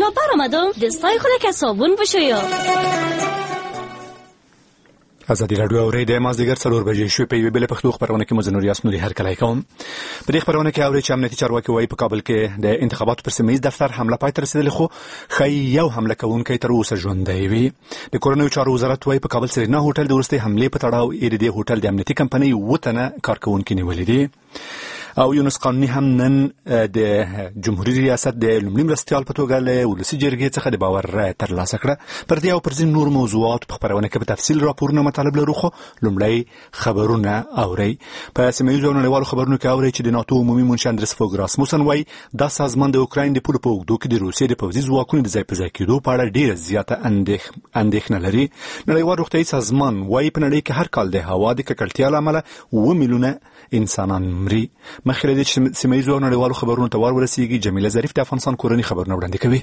برآمدم دستای خود که صابون بشویم. ازادي راډیو اوري د مازدیګر 4 بجې شوې په یوه بل پښتو خبرونه کې مزنور یاسنوري هر کله کوم. په دې خبرونه کې اوري چې امنیتي چارواکي وايي په کابل کې د انتخاباتو پر سیمه ییز دفتر حمله پای ته رسیدلې، خو خی یو حمله کوونکی تر اوسه ژوندی وي. د کورنیو چارو وزارت وايي په کابل سرینا هوټل د ورستي حمله په تړاو یې د هوټل د امنیتي کمپنۍ وتنه کارکونکي نیولې دي. او یونس قانوني هم نن د جمهوریت ریاست د لومړي مرستیال په توګه له ولسي جرګې څخه د باور ترلاسه کړه. پر دې او پر ځینو نور موضوعات په خبرونه کې په تفصیل راپورونه مطالب لرو، خو لومړی خبرونه اوري. په سیمه ییزو نړیوالو خبرونو کې اوري چې د ناتو عمومي منشي اندرس فوګ راسموسن وايي دا سازمان د اوکراین د پولو په اوږدو کې د روسیې د پوځي ځواکونو د ځای په ځای کېدو په اړه ډېره زیاته اندېښنه لري. نړیوال روغتیايي سازمان وايي په نړۍ کې هر کال د هوا د ککړتیا له امله 2 میلیونه انسانان مري. مخکې د سیمه ییزو نړیوالو خبرونو ته ورسیږي. جمیله ظریف د افغانستان کورنی خبرونه وړاندې کوي.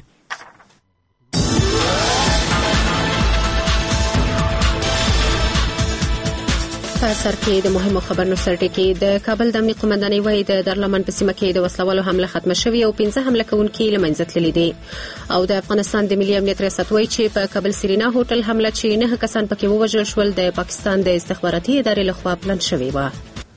په سر کې د مهمو خبرونو سرټکی د کابل د امنیت قومندانۍ وايي د دارالمن په سیمه کې د وسلوالو حمله ختمه شوې او 15 حمله کوونکي له منځه تللي دي. او د افغانستان د ملي امنیت ریاست وايي چې په کابل سرینا هوټل حمله چې 9 کسان پکې ووژل شول د پاکستان د استخباراتي ادارې لخوا پلان شوې و.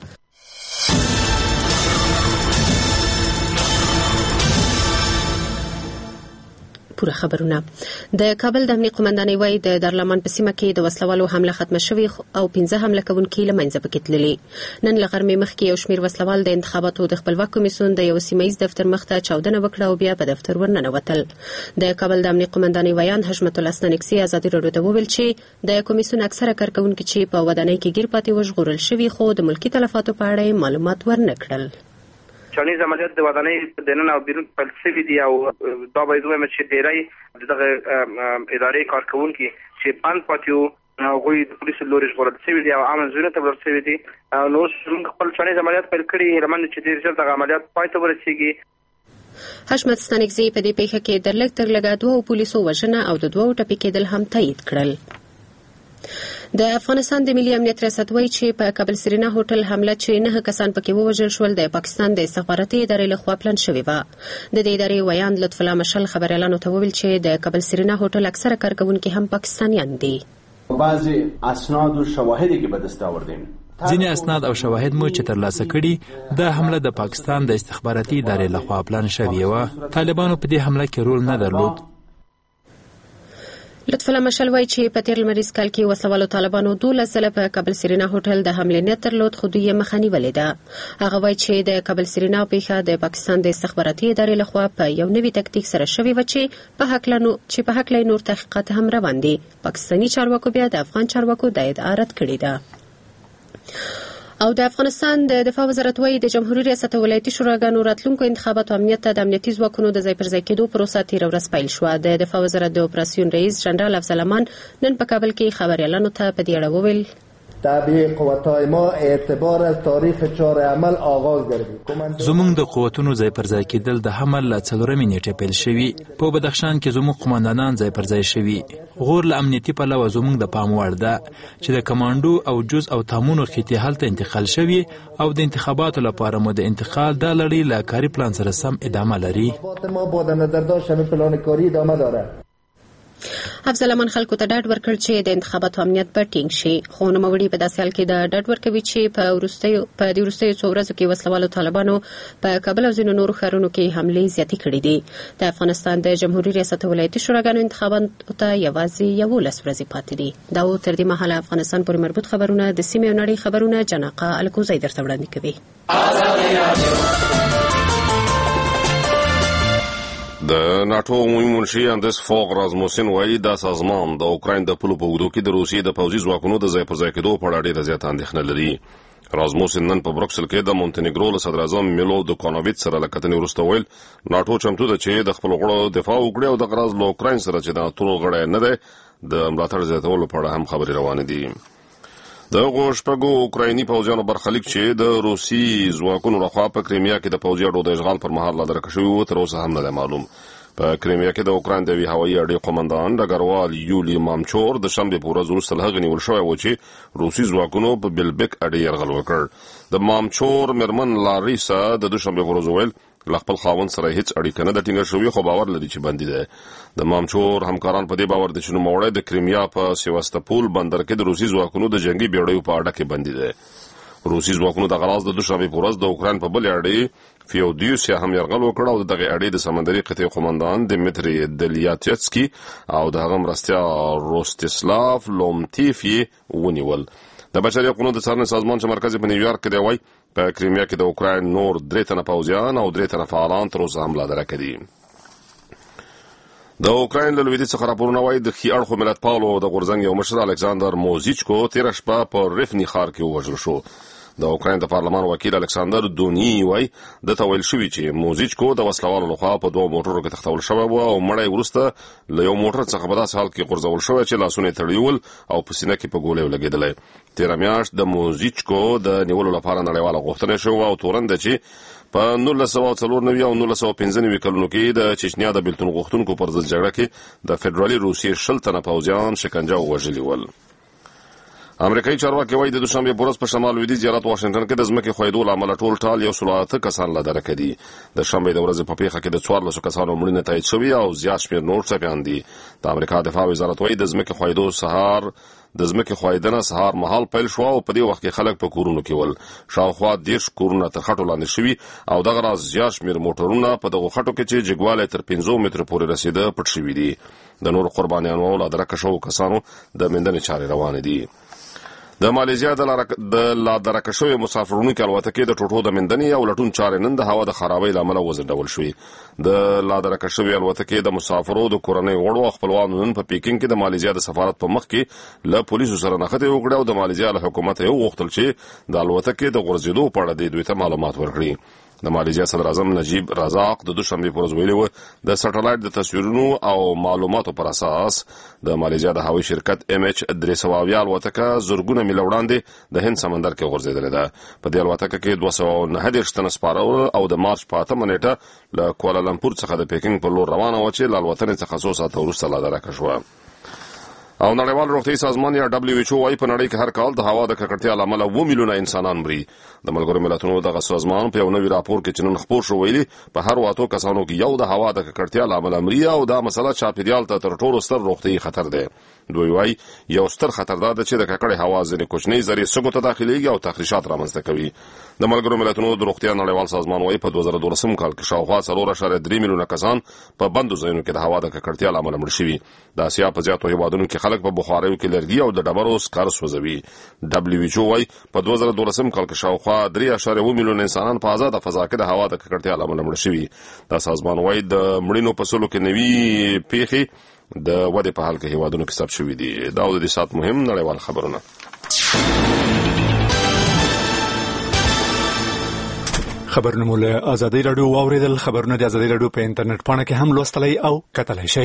پوره خبرونه. د کابل د امنیت قومندانۍ وايي د دارالمن په سیمه کې د وسلوالو حمله ختمه شوې او 15 حمله کوونکي له منځه پکې تللي. نن له غرمې مخکې یو شمېر وسلوال د انتخاباتو د خپلواک کمیسیون د یو سیمه ییز دفتر مخ ته چاودنه وکړه او بیا په دفتر ورننوتل. د کابل د امنیت قومندانۍ ویان حشمت الله ستانکزي ازادي راډیو ته وویل چې د کمیسیون اکثره کارکونکي چې په ودانۍ کې ګیر پاتې وژغورل شوي خو د ملکي تلفاتو په اړه معلومات ورنکړل. چانیز عملیات د ودانۍ دننه او بیرون پیل شوي دي او دا باید ووایم چې ډېری دغه ادارې کارکونکي چې بند پاتې وو هغوی د پولیسو له لورې ژغورل شوي دي او عامه ځایونو ته وړل شوي دي. نو اوس موږ خپل چانیز عملیات پیل کړي، هیله مند چې ډېر ژر دغه عملیات پای ته ورسېږي. حشمت ستانکزي په دې پیښه کې د لږ تر لږه 2 پولیسو وژنه او د 2 ټپي کېدل هم تایید کړل. د افغانستان د ملي امنیت ریاست وايي چې په کابل سرینا هوټل حمله چې 9 کسان پکې ووژل شول د پاکستان د استخباراتي ادارې لخوا پلان شوې و. د دې ادارې ویان لطف الله مشل خبريالانو ته وویل چې د کابل سرینا هوټل اکثره کارکونکي هم پاکستانیان دي. بعضی اسناد او شواهد کې به دست آوردیم. ځینې اسناد او شواهد مو چې ترلاسه کړي د حمله د پاکستان د استخباراتي ادارې لخوا پلان شوې و. طالبانو په دې حمله کې رول نه درلود. لطف الله مشل وايي چې په تیر لمریز کال کې وسلوالو طالبانو 12 ځله په کابل سرینا هوټل د حملې نیت درلود خو دوی یې مخه نیولې ده. هغه وايي چې د کابل سرینا پیښه د پاکستان د استخباراتي ادارې لخوا په یو نوي تکتیک سره شوې و چې په حق نور تحقیقات هم روان دي. پاکستاني چارواکو بیا د افغان چارواکو د ادعا رد کړې ده. او د افغانستان د دفاع وزارت وايي د جمهوریت ریاست ولایتي شوراګانو راتلونکو انتخاباتو امنیت ته د امنیتي ځواکونو د ځای پر ځای کېدو پروسه تېره ورځ پیل شوه. د دفاع وزارت د اپراسیون رئیس جنرال افضل امان نن په کابل کې خبريالانو ته په دې اړه وویل تابع قوتای ما اعتبار از تاریخ 4 عمل آغاز گردید. زموږ د قوتونو ځای پر ځای کېدل د حمل له 4 نیټې پیل شوي. په بدخشان کې زموږ قوماندانان ځای پر ځای شوي. غور له امنیتي پلوه زموږ د پام وړ ده چې د کمانډو او جز او تامونو خېټې هلته انتقال شوي او د انتخاباتو لپاره مو د انتقال د لړۍ له کاري پلان سره سم ادامه لري. ما با در نظر داشتن پلان کاری ادامه داره. افضل امان خلکو ته ډاډ ورکړ چې د انتخاباتو امنیت به ټینګ شي. خو نوموړي په داسې حال کې د ډاډ ورکوي چې په دې وروستیو څو ورځو کې وسلوالو طالبانو په کابل او ځینو نورو ښارونو کې حملې زیاتې کړې دي. د افغانستان د جمهوریت ریاست ولایتي شوراګانو انتخاباتو ته یوازې 11 ورځې پاتې دي. دا تر دې مهاله افغانستان پورې مربوط خبرونه د سیمې او نړۍ خبرونه جناقه الکوزی درته وړاندې کوي. د ناتو عمومي منشي اندرس فوګ راسموسن وايي دا سازمان د اوکراین د پولو په اوږدو کې د روسیې د پوځي ځواکونو د ځای پر ځای کېدو په اړه ډېره زیاته اندېښنه لري. راسموسن نن په بروکسل کې د مونټینیګرو له صدر اعظم میلو دوکانوویچ سره له کتنې وروسته ویل ناتو چمتو ده چې د خپل غړو دفاع وکړي او د غراز له اوکراین سره چې د ناتو غړی نه دی د ملاتړ زیاتولو په اړه هم خبرې روانې دي. د غوښپګو اوکرایني پوځیانو برخلیک چې د روسي ځواکونو لخوا په کریمیا کې د پوځي اډو د اشغال پر مهال لادرکه شوی و تر اوسه هم نه معلوم. په کریمیا کې د اوکراین د هوایي اډې قومندان ډګروال یولي مامچور د شنبې په ورځ وروسته له هغې نیول شوی و چې روسي ځواکونو په بیلبک اډې یرغل وکړ. د مامچور میرمن لاریسا د دوشنبې په ورځ وویل خپل خاوند سره هیڅ اړیکه نه ټینګه شوې خو باور لري چې بندي ده. د مامچور همکاران په دې باور دي چې نوموړی د کریمیا په سیواستوپول بندر کې د روسي ځواکونو د جنگي بیړیو په اډه کې بندي ده. روسي ځواکونو د غراز د دوشنبه په ورځ د اوکران په بل اړې فیودیوسیا هم یرغل وکړ او دغه اړې د سمندري قطعې قومندان دمیتری دلیاتسکی او د هغه مرستیا روستسلاف لومتیفی ونیول. د بشري حقوقو د څارنې سازمان چې مرکز په نیویارک کې دی وایي په کریمیا کې د اوکران نور 3 تنه پوځیان او 3 تنه فعالان تر اوسه حمله درکړي. د اوکران له لویدیځ څخه راپورونه وایي د خي اړخو ملتپالو د غورځنګ یو مشر الکساندر موزیچکو تیر شپه په رفنی ښار کې ووژل شو. د اوکران د پارلمان وکیل الکساندر دونی وایي د تویل شوی چې موزیچکو د وسلوالو لخوا په 2 موټرو کې تختول شوی و او مړی ورسته له یو موټر څخه په داسې حال کې غورځول شوی چې لاسونه تړیول او په سینه کې په ګولې ولګېدل. تیر میاشت د موزیچکو د نیولو لپاره نړیواله غوښتنه شوه او تورن ده چې په 1994 او 1995 کلونو کې د چچنیا د بیلتون غوښتونکو پر ضد جګړه کې د فدرالي روسیې 60 تنه پوځیان شکنجه وژلي ول. امریکایي چارواکي وایي د دوشنبه په ورځ په شمال لویدیځ ایالت واشنگټن کې د ځمکې ښویېدو له امله ټول ټال 108 کسان له درکه دي. د شنبې د ورځې په پیښه کې د 14 کسانو مړینه تایید شوې او زیات شمېر نور ټپیان دي. د امریکا دفاع وزارت وایي د ځمکې ښویېدنه سهار مهال پیل شو او په دې وخت کې خلک په کورونو کې ول. شاوخوا 10 کورونه تر خټو لاندې شوي او دغه راز زیات شمېر موټرونه په دغه خټو کې چې جګوالی تر 15 متره پورې رسیده پټ شوي دي. د نور قربانیانو له درکه شوو کسانو د موندنې چارې روانې دي. د ماليزیا د لا درکه شوی مسافرونو کې الوتکې د ټوټو د مندنې او لټون چارې نن د هوا د خرابۍ لامل وزندول شوې. د لا درکه شوی الوتکې د مسافرو د کورنۍ وړو خپلوانو نن په پیکینګ کې د ماليزیا د سفارت په مخ کې له پولیسو سره نښتې وکړه او د ماليزیا له حکومت یې وغوښتل چې د الوتکې د غورځېدو په اړه دوی ته معلومات ورکړي. د ماليزیا صدر اعظم نجیب رزاق د دوشنبه په ورځ ویلي و د سټلایټ د تصویرونو او معلوماتو پر اساس د ماليزیا د هوایي شرکت MH300 الوتکه زرګونه میله وړاندې د هند سمندر کې غورځېدلې ده. په دې الوتکه کې 209 تنه سپاره او د مارچ په 8 نیټه له کوالالمپور څخه د پیکینګ پر لور روانه و چې له الوتنې څخه 2 ساعته وروسته لا درکه شوه. او نړیوال روغتیايي سازمان یا WHO وايي په نړۍ کې هر کال د هوا د ککړتیا له امله 2 میلیونه انسانان مري. د ملګرو ملتونو دغه سازمان په یو نوي راپور کې چې نن خپور شو ویلي په هر 8 کسانو کې یو د هوا د ککړتیا له امله مري او دا مسله چاپیریال ته تر ټولو ستر روغتیايي خطر دی. دوی وايي یو ستر خطر دا ده چې د ککړې هوا ځینې کوچنۍ ذرې سږو ته داخليږي او تخریشات رامنځته کوي. د ملګرو ملتونو د روغتیا نړیوال سازمان وايي په 2012 کال کې شاوخوا 4.3 میلیونه کسان په بندو ځایونو کې د هوا د ککړتیا له امله مړ شوي. د اسیا په زیاتو هیوادونو کې خلک په بخاریو کې لرګي او د ډبرو سکار سوځوي. WHO وايي په 2012 کال کې شاوخوا 3.2 میلیونه انسانان په آزاد فضا کې د هوا د ککړتیا له امله مړ شوي. دا سازمان وايي د مړینو په سلو کې نوي پیښې د ودې په حال کې هیوادونو کې ثبت شوي دي. دا د دې سات مهم نړیوال خبرونه. خبرونه مو له آزادۍ رادیو واوریدل. خبرونه د آزادۍ رادیو په انټرنیټ پاڼه کې هم لوستلای او کتلای شئ.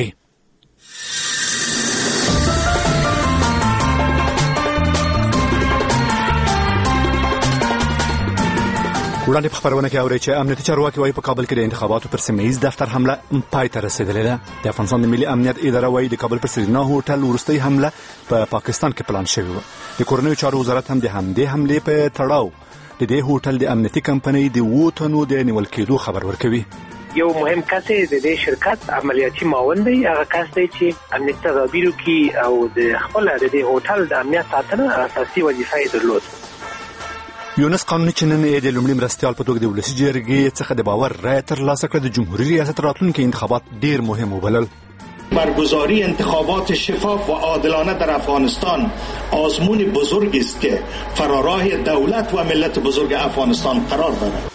وړاندې په خبرونه کې اوري چې امنیتي چارواکي وايي په کابل کې د انتخاباتو پر سیمه ییز دفتر حمله پای ته رسیدلې ده. د افغانستان د ملي امنیت اداره وايي د کابل پر سرینا هوټل ورستۍ حمله په پاکستان کې پلان شوی و. د کورنیو چارو وزارت هم د همدې حملې په تړاو د دې هوټل د امنیتي کمپنۍ د ووتنو د نیول کېدو خبر ورکوي. یو مهم کس د دې شرکت عملیاتي معاون دی. هغه کس دی چې امنیت تدابیرو کې او د خپل د دې هوټل د امنیت ساتنه اساسي وظیفه یې درلود. یونس قانوني چې نن د لومړي مرستیال په توګه د ولسي جرګې څخه د باور رای ترلاسه کړ د جمهوریت ریاست راتلونکي انتخابات ډیر مهم وبلل. برگزاری انتخابات شفاف و عادلانه در افغانستان آزمون بزرگی است که فراراه دولت و ملت بزرگ افغانستان قرار دارد.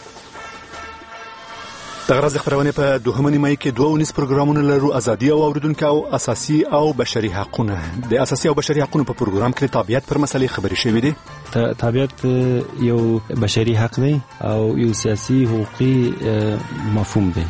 د غرض خبرونه په دوهمه نیمه کې 2 پروګرامونه لرو: ازادي او اوریدونکو او اساسي او بشري حقوقونه. د اساسي او بشري حقوقو په پروګرام کې تابعیت پر مسلې خبرې شوې دي. تابعیت یو بشري حق دی او یو سیاسي حقوقي مفهوم دی.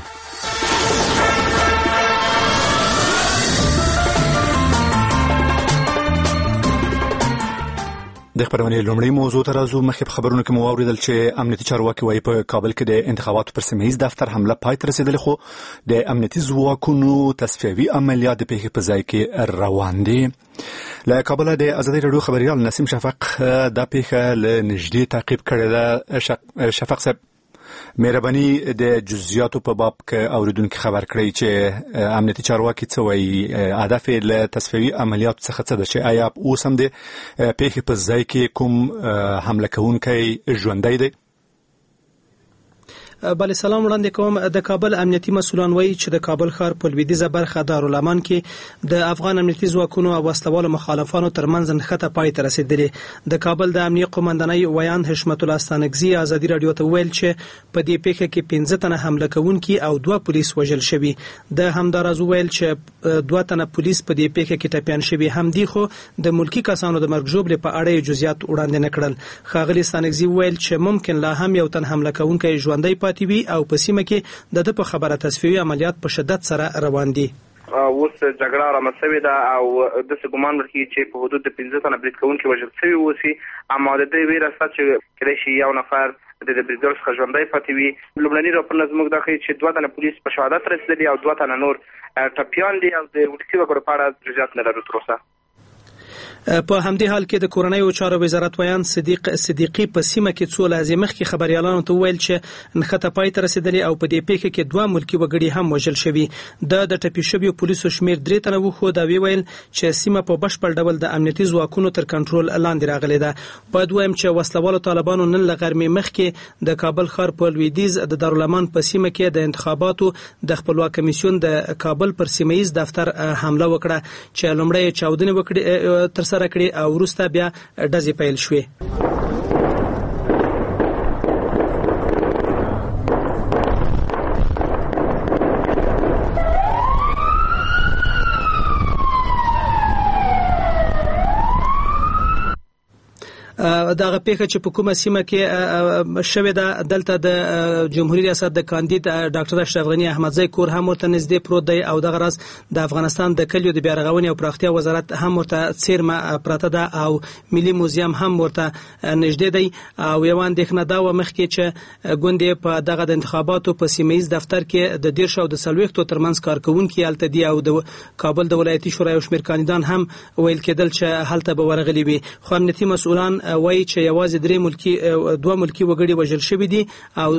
د خبرونه لومړی موضوع ته راځو. مخکې په خبرونو کې مو اوریدل چې امنیتي چارواکي وايي په کابل کې د انتخاباتو پر سیمه ییز دفتر حمله پای ته رسیدلې، خو د امنیتي ځواکونو تصفیوي عملیات د پیښې په ځای کې روان دي. له کابل د ازادي رادیو خبريال نسیم شفق دا پیښه له نږدې تعقیب کړې ده. شفق صاحب مهرباني د جزئیاتو په باب کې اوریدونکو خبر کړی چې امنیتي چارواکي څه وایي هدف له تصفیوي عملیات څخه څه ده چې آیا اوس هم د پیښې په ځای کې کوم حمله کوونکی ژوندی دی؟ بله سلام وړاندې کوم. د کابل امنیتي مسولان وایي چې د کابل ښار په لویدیځه برخه دارالامان کې د افغان امنیتي ځواکونو او وسلوالو مخالفانو ترمنځ نښته پای ته رسیدلې. د کابل د امنیه قومندانۍ ویان حشمت الله ستانکزي ازادي رادیو ته ویل چې په دې پیښه کې 15 تنه حمله کوونکي او 2 پولیس وژل شوي. د همدارز ویل چې 2 تنه پولیس په دې پیښه کې ټپیان شوي هم دي، خو د ملکی کسانو د مرګ ژوبلې په اړه جزئیات وړاندې نه کړل. ښاغلي ستانکزي ویل چې ممکن لا هم یو تن حمله کوونکی ژوندی پاتې وي او په سیمه کې د په خبره تصفیوي عملیات په شدت سره روان دي. اوس جګړه رامنځته ده او د ګمان ورکړي چې په حدود د 15 تنه برید کوونکي وژل شوي وسی، اما د دې ویره چې کله شي یو نفر د بریدګر څخه ژوندی پاتې وي. لومړني راپورونه زموږ د ښیي چې 2 تنه پولیس په شهادت رسیدلي او 2 تنه نور ټپیان دي او د ولسي وګړو په اړه جزئیات نه لرو تر اوسه. په همدې حال کې د کورنۍ چارو وزارت ویان صدیق صدیقی په سیمه کې څو لازم مخکې خبريالانو ته ویل چې نښته پای ته رسیدلې او په دې پیښه کې 2 ملکی وګړي هم وژل شوي. د ټپي شویو پولیسو شمیر 3 تنه وو، خو دا ویل چې سیمه په بشپړ ډول د امنیتي ځواکونو تر کنټرول لاندې راغلې ده. باید وایم چې وسلوالو طالبانو نن لغرمې مخکې د کابل ښار په لویدیځ د دارالامان په سیمه کې د انتخاباتو د خپلواک کمیسیون د کابل پر سیمه‌یز دفتر حمله وکړه چې لومړی چاودنې وکړې تر سره کړې او وروسته بیا ډزې پیل شوې. دغه پیښه چې په کومه سیمه کې شوې ده دلته د جمهوریت ریاست د کاندید ډاکټر اشرف غنی احمدزی کور هم ورته نږدې پروت دی او دغه راز د افغانستان د کلیو د بیارغونې او پراختیا وزارت هم ورته څیرمه پراته ده او ملي موزیم هم ورته نږدې دی. او یو اندېښنه دا و مخکې چې ګوندې په دغه د انتخاباتو په سیمه‌یز دفتر کې د 10 او د 40 ترمنځ کارکونکي هلته دي او د کابل د ولایتي شورا یو شمېر کاندیدان هم ویل کېدل چې هلته به ورغلي وي. خو امنیتي مسؤلان وایي چې یوازې 2 ملکی وګړي وژل شوي دي او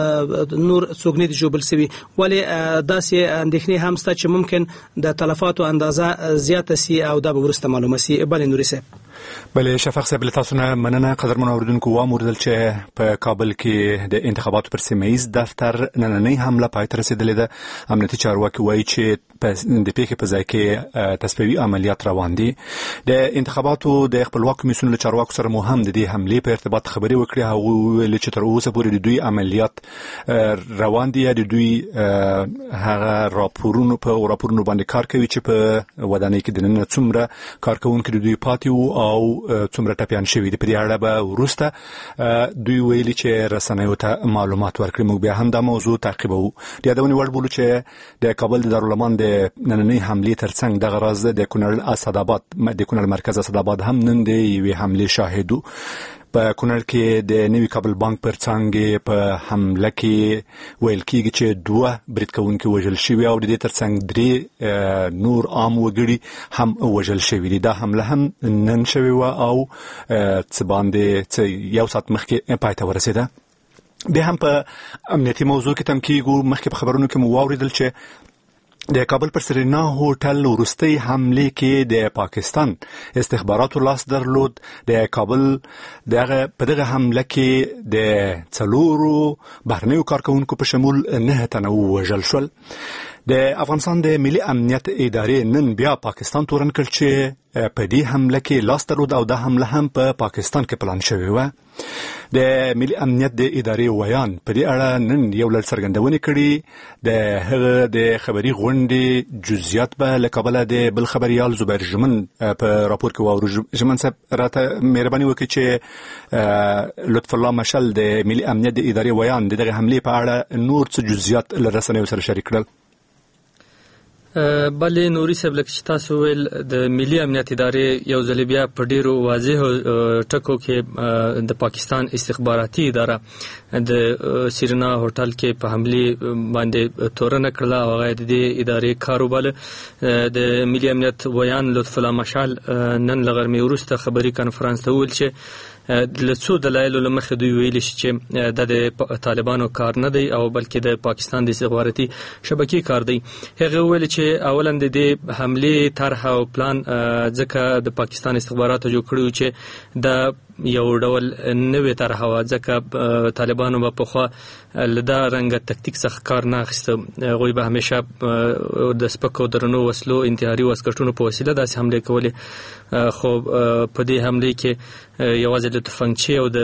نور څوک نه دي ژوبل شوي. ولې داسې اندېښنې هم شته چې ممکن د تلفاتو اندازه زیاته سي او دا به وروسته معلومه سي. بلې نوري صاحب. بله شفاق صاحب له تاسو نه مننه. قدرمن اوریدونکو واوریدل چې په کابل کې د انتخاباتو پر سیمه‌یز دفتر نننۍ حمله پای ته رسیدلې ده. امنیتي چارواکي وایي چې د پیښې په ځای کې تصفیوي عملیات روان دي. د انتخاباتو د خپلواک کمیسیون له چارواکو سره مو هم د دې حملې په ارتباط خبرې وکړې. هغه ویل چې تر اوسه پورې د دوی عملیات روان دي، د دوی هغه راپورونو باندې کار کوي چې په ودانۍ کې د نن څومره کارکونکي د دوی پاتې وو او څومره ټپیان شوي دي. په دې اړه به وروسته دوی ویلي چې رسنیو ته معلومات ورکړي. موږ بیا هم دا موضوع تعقیبوو. د یادونې وړ بولو چې د کابل د دارالامان د نننۍ حملې ترڅنګ دغه راز د کونړ مرکز اسداباد هم نن د یوې حملې شاهدو. په کونړ کې د نوي کابل بانک پر څنګ په حمله کې ویل کېږي چې 2 برید کوونکي وژل شوي او د دې ترڅنګ 3 نور عام وګړي هم وژل شوي دي. دا حمله هم نن شوې وه او څه باندې یو ساعت مخکې پای ته ورسېده. بیا هم په امنیتي موضوع کې تم کېږو. مخکې په خبرونو کې مو واوریدل چې د کابل پر سرینا هوټل وروستۍ حملې کې د پاکستان استخباراتو لاس درلود. د کابل په دغه حمله کې د 4 بهرنیو کارکونکو په شمول 9 تنه وژل شول. د افغانستان د ملي امنیت ادارې نن بیا پاکستان تورن کړ چې په دې حمله کې لاس درلود او دا حمله هم په پاکستان کې پلان شوې وه. د ملي امنیت د ادارې ویان په دې اړه نن یو لړ څرګندونې کړي. د هغه د خبري غونډې جزئیات به له کابله د بل خبريال زبیر ژمن په راپور کې واورو. ژمن صاحب راته مهرباني وکړي چې لطف الله مشل د ملي امنیت د ادارې ویان دغه حملې په اړه نور څه جزئیات له رسنیو سره شریک کړل. بلې نوري صاحب لکه چې تاسو ویل د ملي امنیت ادارې یو ځل بیا په ډیرو واضح ټکو کې د پاکستان استخباراتي اداره د سیرینا هوټل کې په حمله باندې تورنه کړله او هغه د دې ادارې کاروبار د ملي امنیت ویان لطف الله مشال نن لغرمې وروسته خبري کانفرنس ته ویل چې له څو دلایلو له مخې دوی ویلي چې د طالبانو کار نه دی او بلکې د پاکستان د استخباراتي شبکې کار دی. هغه ویل چې اولا د دې حمله طرح او پلان ځکه د پاکستان استخباراتو جوړ کړو چې د یو ډول نوې طرح و ځکه طالبانو په خوا لدا رنګ تکتیک څخه کار نه اخیسته. غوی به همیشه د سپکو درنو وسلو انتحاري وسکټونو په وسیله داسې حمله کولې، خو په دې حمله کې یوازې د تفنګچې او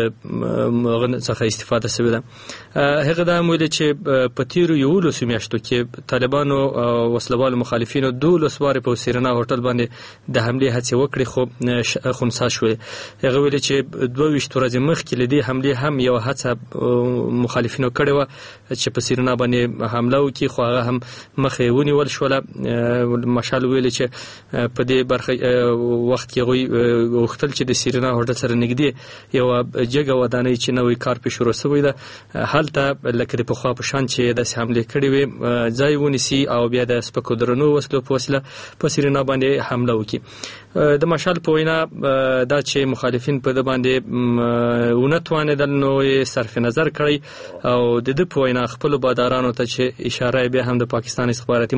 د څخه استفاده شوې ده. هغه دا ویل چې په تیرو 11 میاشتو کې طالبانو وسلوال مخالفینو 12 واره په سیرینا هوټل باندې د حمله هڅه وکړي خو خنثی شوې. هغه ویل چې 22 ورځې مخکې لدی حمله هم یو هڅه مخالفینو کړې و چې په سیرینا باندې حمله وکړي، خو هغه هم مخې ونیول شو. مشال ویل چې په دې برخه وخت کې غوي وختل چې د سیرینا هوټل سره نږدې یو جګه ودانۍ چې نوې کار په شروع شوې ده، هلته لکه په خوا په شان چې د حمله کړې وي ځای ونیسي او بیا د سپکو درنو وسلو په وسیله په سیرینا باندې حمله وکړي. د مشال په وینا دا چې مخالفین په د باندې ونتوانېدل نو صرف نظر کړی او د دې په وینا خپل بادارانو ته چې اشاره بیا هم د پاکستان استخباراتي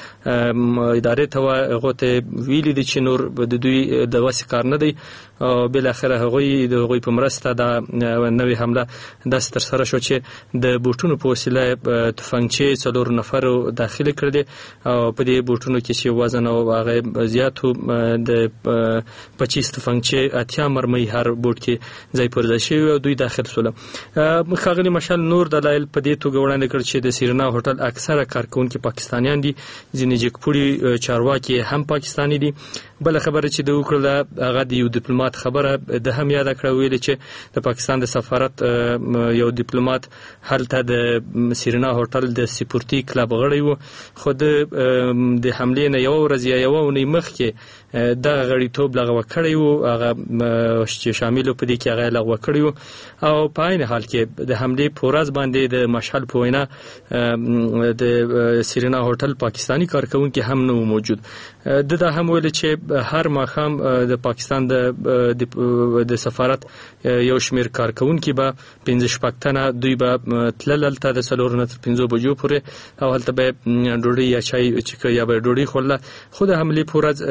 ادارې ته غوته ویلي دي چې نور د دوی د وس کار نه دی. بل اخر هغوی په مرسته د نوې حمله د تر سره شو چې د بوټونو په وسیله تفنګچې 4 نفر داخله کړل او په دې بوټونو کې چې وزن او هغه زیاتو د 25 تفنګچې 80 مرمۍ هر بوټ کې ځای پر ځای شوی او دوی داخل شول. مخاغلی مشال نور دلایل په دې توګه وړاندې کړ چې د سیرینا هوټل اکثره کارکونکو پاکستانیان دي، ځینې جګپوړي چارواکي هم پاکستاني دي. بل خبره چې د وکړه هغه د یو ډیپلوماټ خبره د هم یاد کړو ویل چې د پاکستان د سفارت یو ډیپلوماټ هلته د سیرینا هوټل د سپورتي کلب غړی وو، خو د حمله نه یو ورځ یا یو ونې مخکې د غړیتوب لغوه کړی وو، هغه چې شامل په دې کې هغه لغوه کړی وو او په عین حال کې د حمله پورز باندې د مشعل په وینا د سیرینا هوټل پاکستانی کارکونکو هم نو موجود. د هم ویل چې هر ماښام د پاکستان د سفارت یو شمیر کارکونکو به 15 تنه دوی به تلل ته د 4 نه تر 5 بجو پورې او هلته به ډوډۍ یا چای چې یا به ډوډۍ خوړله، خو د حمله پورز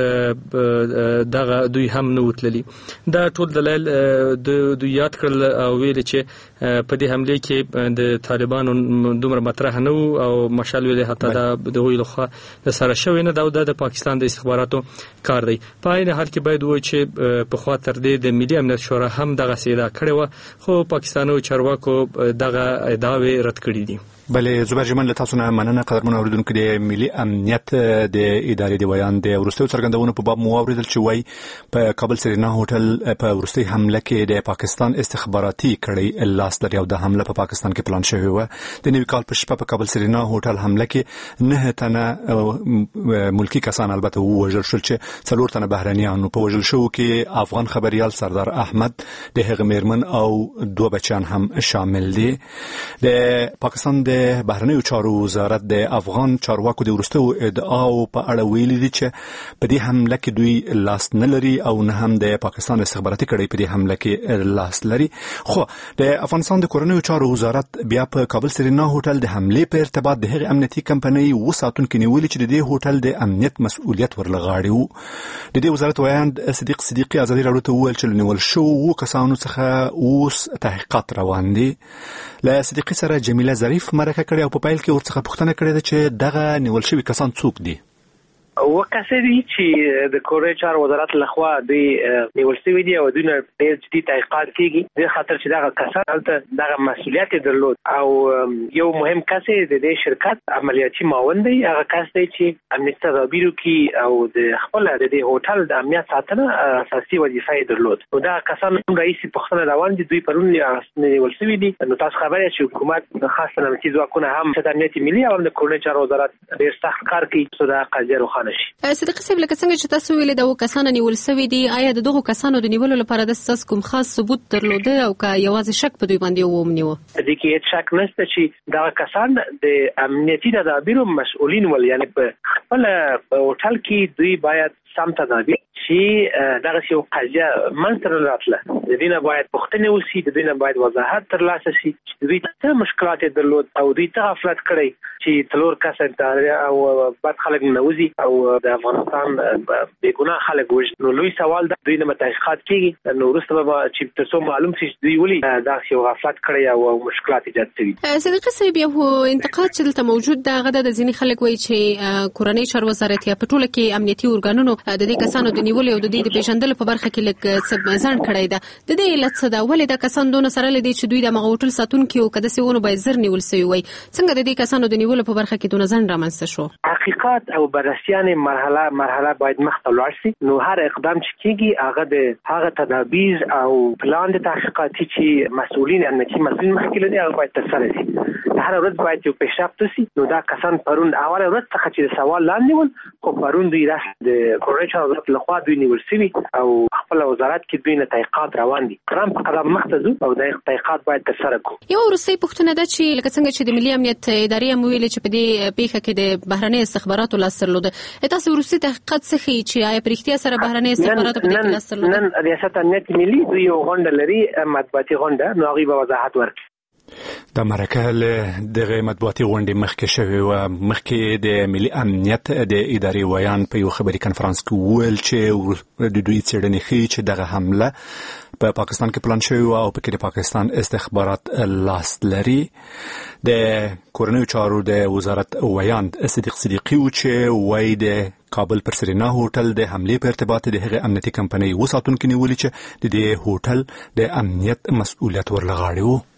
دغه دوی هم نو تللی. دا ټول دلایل د یاد کړل او ویل چې په دې حمله کې د طالبانو دومره مطرح نه او مشال ویل حتی د ویل خو د سره شوی نه د پاکستان د استخباراتو کار دی. په عین حال کې باید وایي چې په خاطر د ملي امنیت شورا هم دغه سیدا کړی و، خو پاکستانو چارواکو دغه ادعاوې رد کړې دي. بله زبر جمن له تاسو نه مننه قدرمن اوریدونکو د ملي امنیت د ادارې د بیان د ورستیو څرګندونو په باب مو اوریدل چې وای په کابل سرینا هوټل په ورستي حمله کې د پاکستان استخباراتي کړي لاس لري او د حمله په پاکستان کې پلان شوی و. د نوي کال په شپه په کابل سرینا هوټل حمله کې 9 تنه ملکی کسان البته وژل شول چې 4 تنه بهرنیان په وژل شو کې افغان خبريال سردار احمد د هغه میرمن او 2 بچیان هم شامل دي. د پاکستان د بهرنیو چارو وزارت د افغان چارواکو د ورستو ادعاو په اړه ویلي دي چې په دې حمله کې دوی لاس نه لري او نه هم د پاکستان استخباراتي کړي په دې حمله کې لاس لري. خو د افغانستان د کورنیو چارو وزارت بیا په کابل سرینا هوټل د حمله په ارتباط د هغې امنیتي کمپنۍ وساتونکو نیولې چې د دې هوټل د امنیت مسؤلیت ورلغاړي وو. د دې وزارت ویاند صدیق صدیقي ازادي راډیو ته وویل چې نیول شو کسانو څخه اوس تحقیقات روان دي. له صدیقي سره جمیله ظریف مرکه کړې او په پایل کې ورڅخه پوښتنه کړې ده چې دغه نیول شوي کسان څوک دي. وکاسري چې د کورنیو چارو وزارت لخوا د نیول شوي دي او دوی ډېر جدي تحقیقات کیږي د خاطر چې دغه کسان هلته دغه مسؤلیت درلود او یو مهم کس د دې شرکت عملیاتي معاون دی. هغه کس دی چې امنیتي تدابیرو کې او د خپل د دې هوټل د امنیت ساتنه اساسي وظیفه درلود. نو دا کسان رئیس پښتون روان دي، دوی پرون نیول شوي دي. نو تاسو خبره چې حکومت خاصه امنیتي ځواکونه هم د امنیت ملي او د کورنیو چارو وزارت ډېر سخت کار کوي چې دا قضیه روښانه شي. صدیق صاحب لکه څنګه چې تاسو ویلي د کسانو نیول شوي دي، آیا دغه کسانو د نیولو لپاره د تاسو کوم خاص ثبوت درلوده او که یوازې شک په دوی باندې وومنیو؟ د کې هیڅ شک نشته چې دا کسان د امنیتي تدابیرو مسؤلین ول، یعنی په خپل هوټل کې دوی باید سم تدابیر چې دغه یو قضیه منځته راتله د دې نه باید پوښتنه وشي د دې نه باید وضاحت ترلاسه شي چې دوی څه مشکلات درلود او دوی څه غفلت کړی چې تلور کس او بد خلک نوځي او د افغانستان بیګناه خلک وژني نو لوی سوال ده دوی نه تحقیقات کیږي نو وروسته به چې تاسو معلوم شي دوی ولي دا یو غفلت کړی او مشکلات ایجاد کړي. صدیق صاحب یو انتقاد چې دلته موجود ده هغه د ځینې خلک وایي چې کورنۍ چارو وزارت یا په ټوله کې امنیتي ارګانونو د دې کسانو د نیولې او د دې د پیژندلو په برخه کې لږ څه ځان کړی ده د دې علت څه ده ولې د کسانو دونه سره لدی چې دوی د مغوټل ساتونکو او کده سیونه باید زر نیول سوی وي څنګه د دې کسانو د نیولو په برخه کې دونه ځان رامنځته شو. حقیقت او بررسیان مرحله باید مخته لاړ شي نو هر اقدام چې کیږي هغه د هغه تدابیر او پلان د تحقیقاتي چې مسؤلین مخکې لري هغه باید ترسره شي. هر ورځ باید یو پیشرفت وشي نو دا کسان پرون اوله ورځ څخه چې سوال لاندې ول خو پرون دوی د کورنۍ چارو وزارت لخوا دوی نیول شوي او خپل وزارت کې دوی نه تحقیقات روان دي قدم په قدم مخته ځو او د تحقیقات باید ترسره کړو. یو وروستۍ پوښتنه ده چې لکه څنګه چې د ملي امنیت ادارې هم ویلي چې په دې پیښه کې د بهرنۍ استخباراتو لاس درلود تاسو وروستۍ تحقیقات څه ښیي چې آیا په رښتیا سره بهرنۍ استخباراتو په دې لاس درلود؟ نن ریاست امنیت ملي دوی یو غونډه لري مطبوعاتي غونډه نو هغه به وضاحت ورکړي. د مرکه له دغه مطبوعاتي غونډې مخکې شوې و مخکې د ملي امنیت د ادارې ویان په یو خبري کنفرانس کې ویل چې د دوی څېړنې ښیي چې دغه حمله په پاکستان کې پلان شوی او په کې د پاکستان استخبارات لاس لري. د کورنیو چارو د وزارت ویان صدیق صدیقي و چې وایي د کابل پر سرینا هوټل د حمله په ارتباط د هغه امنیتي کمپنۍ وساتونکو نیولې چې د دې هوټل د امنیت مسؤلیت ورلغاړي وو.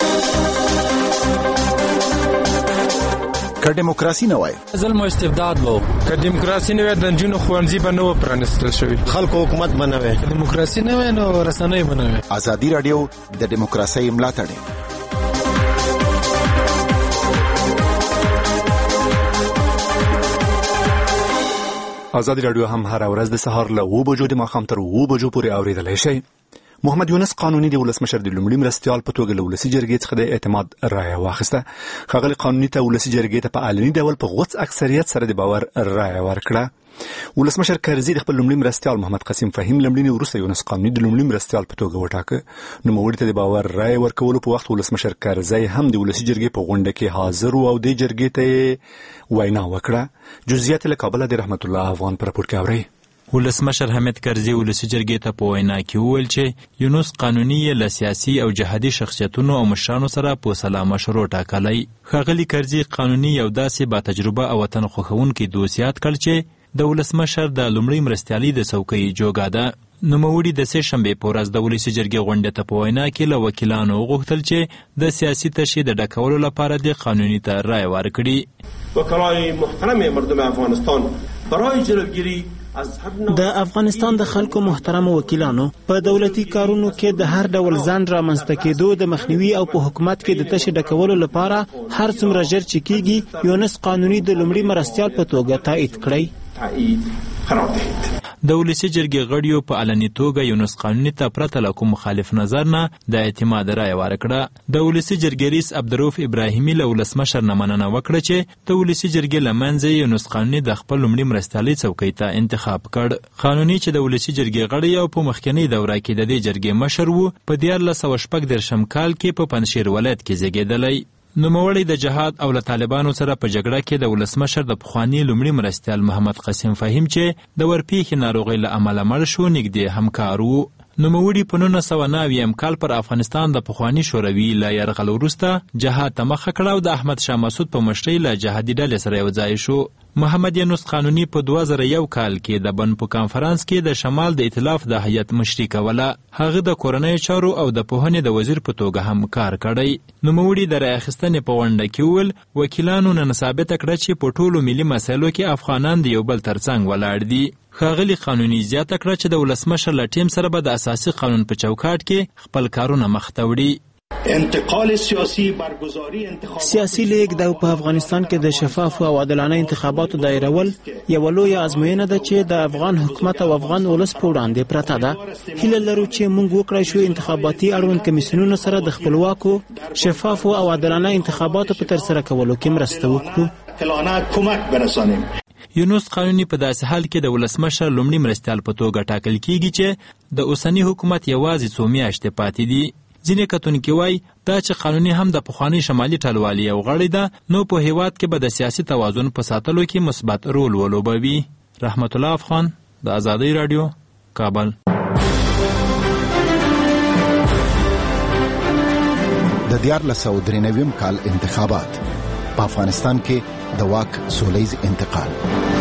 که دیموکراسي نه وای ظلم او استبداد وو که دیموکراسي نه وای د نجونو ښوونځي به نه پرانستل شوی خلکو حکومت به نه وای که دیموکراسي نه وای نو رسنۍ به نه وای. ازادي رادیو د دیموکراسي ملاتړ ازادي رادیو هم هر ورځ د سهار له 9 بجو د ماښام تر 9 بجو پورې اوریدلای شئ. محمد یونس قانوني د ولسمشر د لومړي مرستیال په توګه له ولسي جرګې څخه د اعتماد رایه واخیسته. ښاغلي قانوني ته ولسي جرګې ته په علني ډول په غوڅ اکثریت سره د باور رایه ورکړه. ولسمشر کرزي د خپل لومړي مرستیال محمد قاسم فهیم لمړني وروسته یونس قانوني د لومړي مرستیال په توګه وټاکه. نوموړي ته د باور رایه ورکولو په وخت ولسمشر کرزي هم د ولسي جرګې په غونډه کې حاضر او د جرګې ته وینا وکړه. جزئیات له کابل د رحمت الله افغان پر راپور کې اوري. ولسمشر حمید کرزي ولسي جرګې ته په وینا کې وویل چې یونس قانوني له سیاسي او جهادي شخصیتونو او مشرانو سره په سلا مشروع ټاکلی. ښاغلي کرزي قانوني یو داسې با تجربه او وطن خوښونکي دوست یاد کړ چې د ولسمشر د لومړي مرستیالي د څوکۍ جوګه ده. نوموړي د سې شنبې په ورځ د ولسي جرګې غونډې ته په وینا کې له وکیلانو وغوښتل چې د سیاسي تشې د ډکولو لپاره د قانوني ته رایه ورکړي. وکلای محترم مردم افغانستان برای جلوگیری د افغانستان د خلکو محترم وکیلانو په دولتي کارونو کې د هر ډول ځان رامنځته کېدو د مخنیوي او په حکومت کې د تشې ډکولو لپاره هر څومره ژر چې کېږي یونس قانوني د لومړي مرستیال په توګه تایید کړی. د ولسي جرګې غړیو په علني توګه یونس قانوني ته پرته له کوم مخالف نظر نه د اعتماد رایه ورکړه. د ولسي جرګې رئیس عبدالرؤف ابراهیمي له ولسمشر نه مننه وکړه چې د ولسي جرګې له منځه یونس قانوني د خپل لومړي مرستیالۍ څوکۍ ته انتخاب کړ. قانوني چې د ولسي جرګې غړی او په مخکنۍ دوره کې د دې جرګې مشر و په 1914 کال کې په پنجشیر ولایت کې زیږېدلی. نوموړی د جهاد او له طالبانو سره په جګړه کې د ولسمشر د پخواني لومړي مرستیال محمد قاسم فهیم چې د ورپېښې ناروغۍ له امله مړ شو نږدې همکار و. نوموړي په 1990 کال پر افغانستان د پخواني شوروي له یرغل وروسته جهاد ته مخه کړه او د احمد شاه مسعود په مشرۍ له جهادي ډلې سره یو ځای شو. محمد یونس قانوني په 2001 کال کې د بن په کانفرنس کې د شمال د ائتلاف د هیئت مشري کوله. هغه د کورنۍ چارو او د پوهنې د وزیر په توګه هم کار کړی. نوموړي د رایه اخیستنې په غونډه کې وویل وکیلانو نن ثابته کړه چې په ټولو ملي مسایلو کې افغانان د یو بل ترڅنګ ولاړ دي. ښاغلي قانوني زیاته کړه چې د ولسمشر له ټیم سره به د اساسي قانون په چوکاټ کې خپل کارونه مخته وړي. انتقال سیاسي لیږد په افغانستان کې د شفاف او عادلانه انتخاباتو دایرول یو لوی ازموینه ده چې د افغان حکومت او افغان ولس په وړاندې پرته ده. هیله لرو چې موږ وکړای شو انتخاباتي اړوند کمیسیونونو سره د خپلواکو شفاف او عادلانه انتخاباتو په ترسره کولو کې مرسته وکړو. کمک برسانیم. یونس قانوني په داسې حال کې د ولسمشر لومړي مرستیال په توګه ټاکل کیږي چې د اوسني حکومت یوازې څو میاشتې پاتې دي. ځینې کتونکي وایي دا چې قانوني هم د پخواني شمالي ټلوالي یو غړی ده نو په هیواد کې به د سیاسي توازن په ساتلو کې مثبت رول ولوبوي. رحمت الله افغان، د آزادۍ راډیو، کابل. د 1493 کال انتخابات په افغانستان کې د واک سولیز انتقال.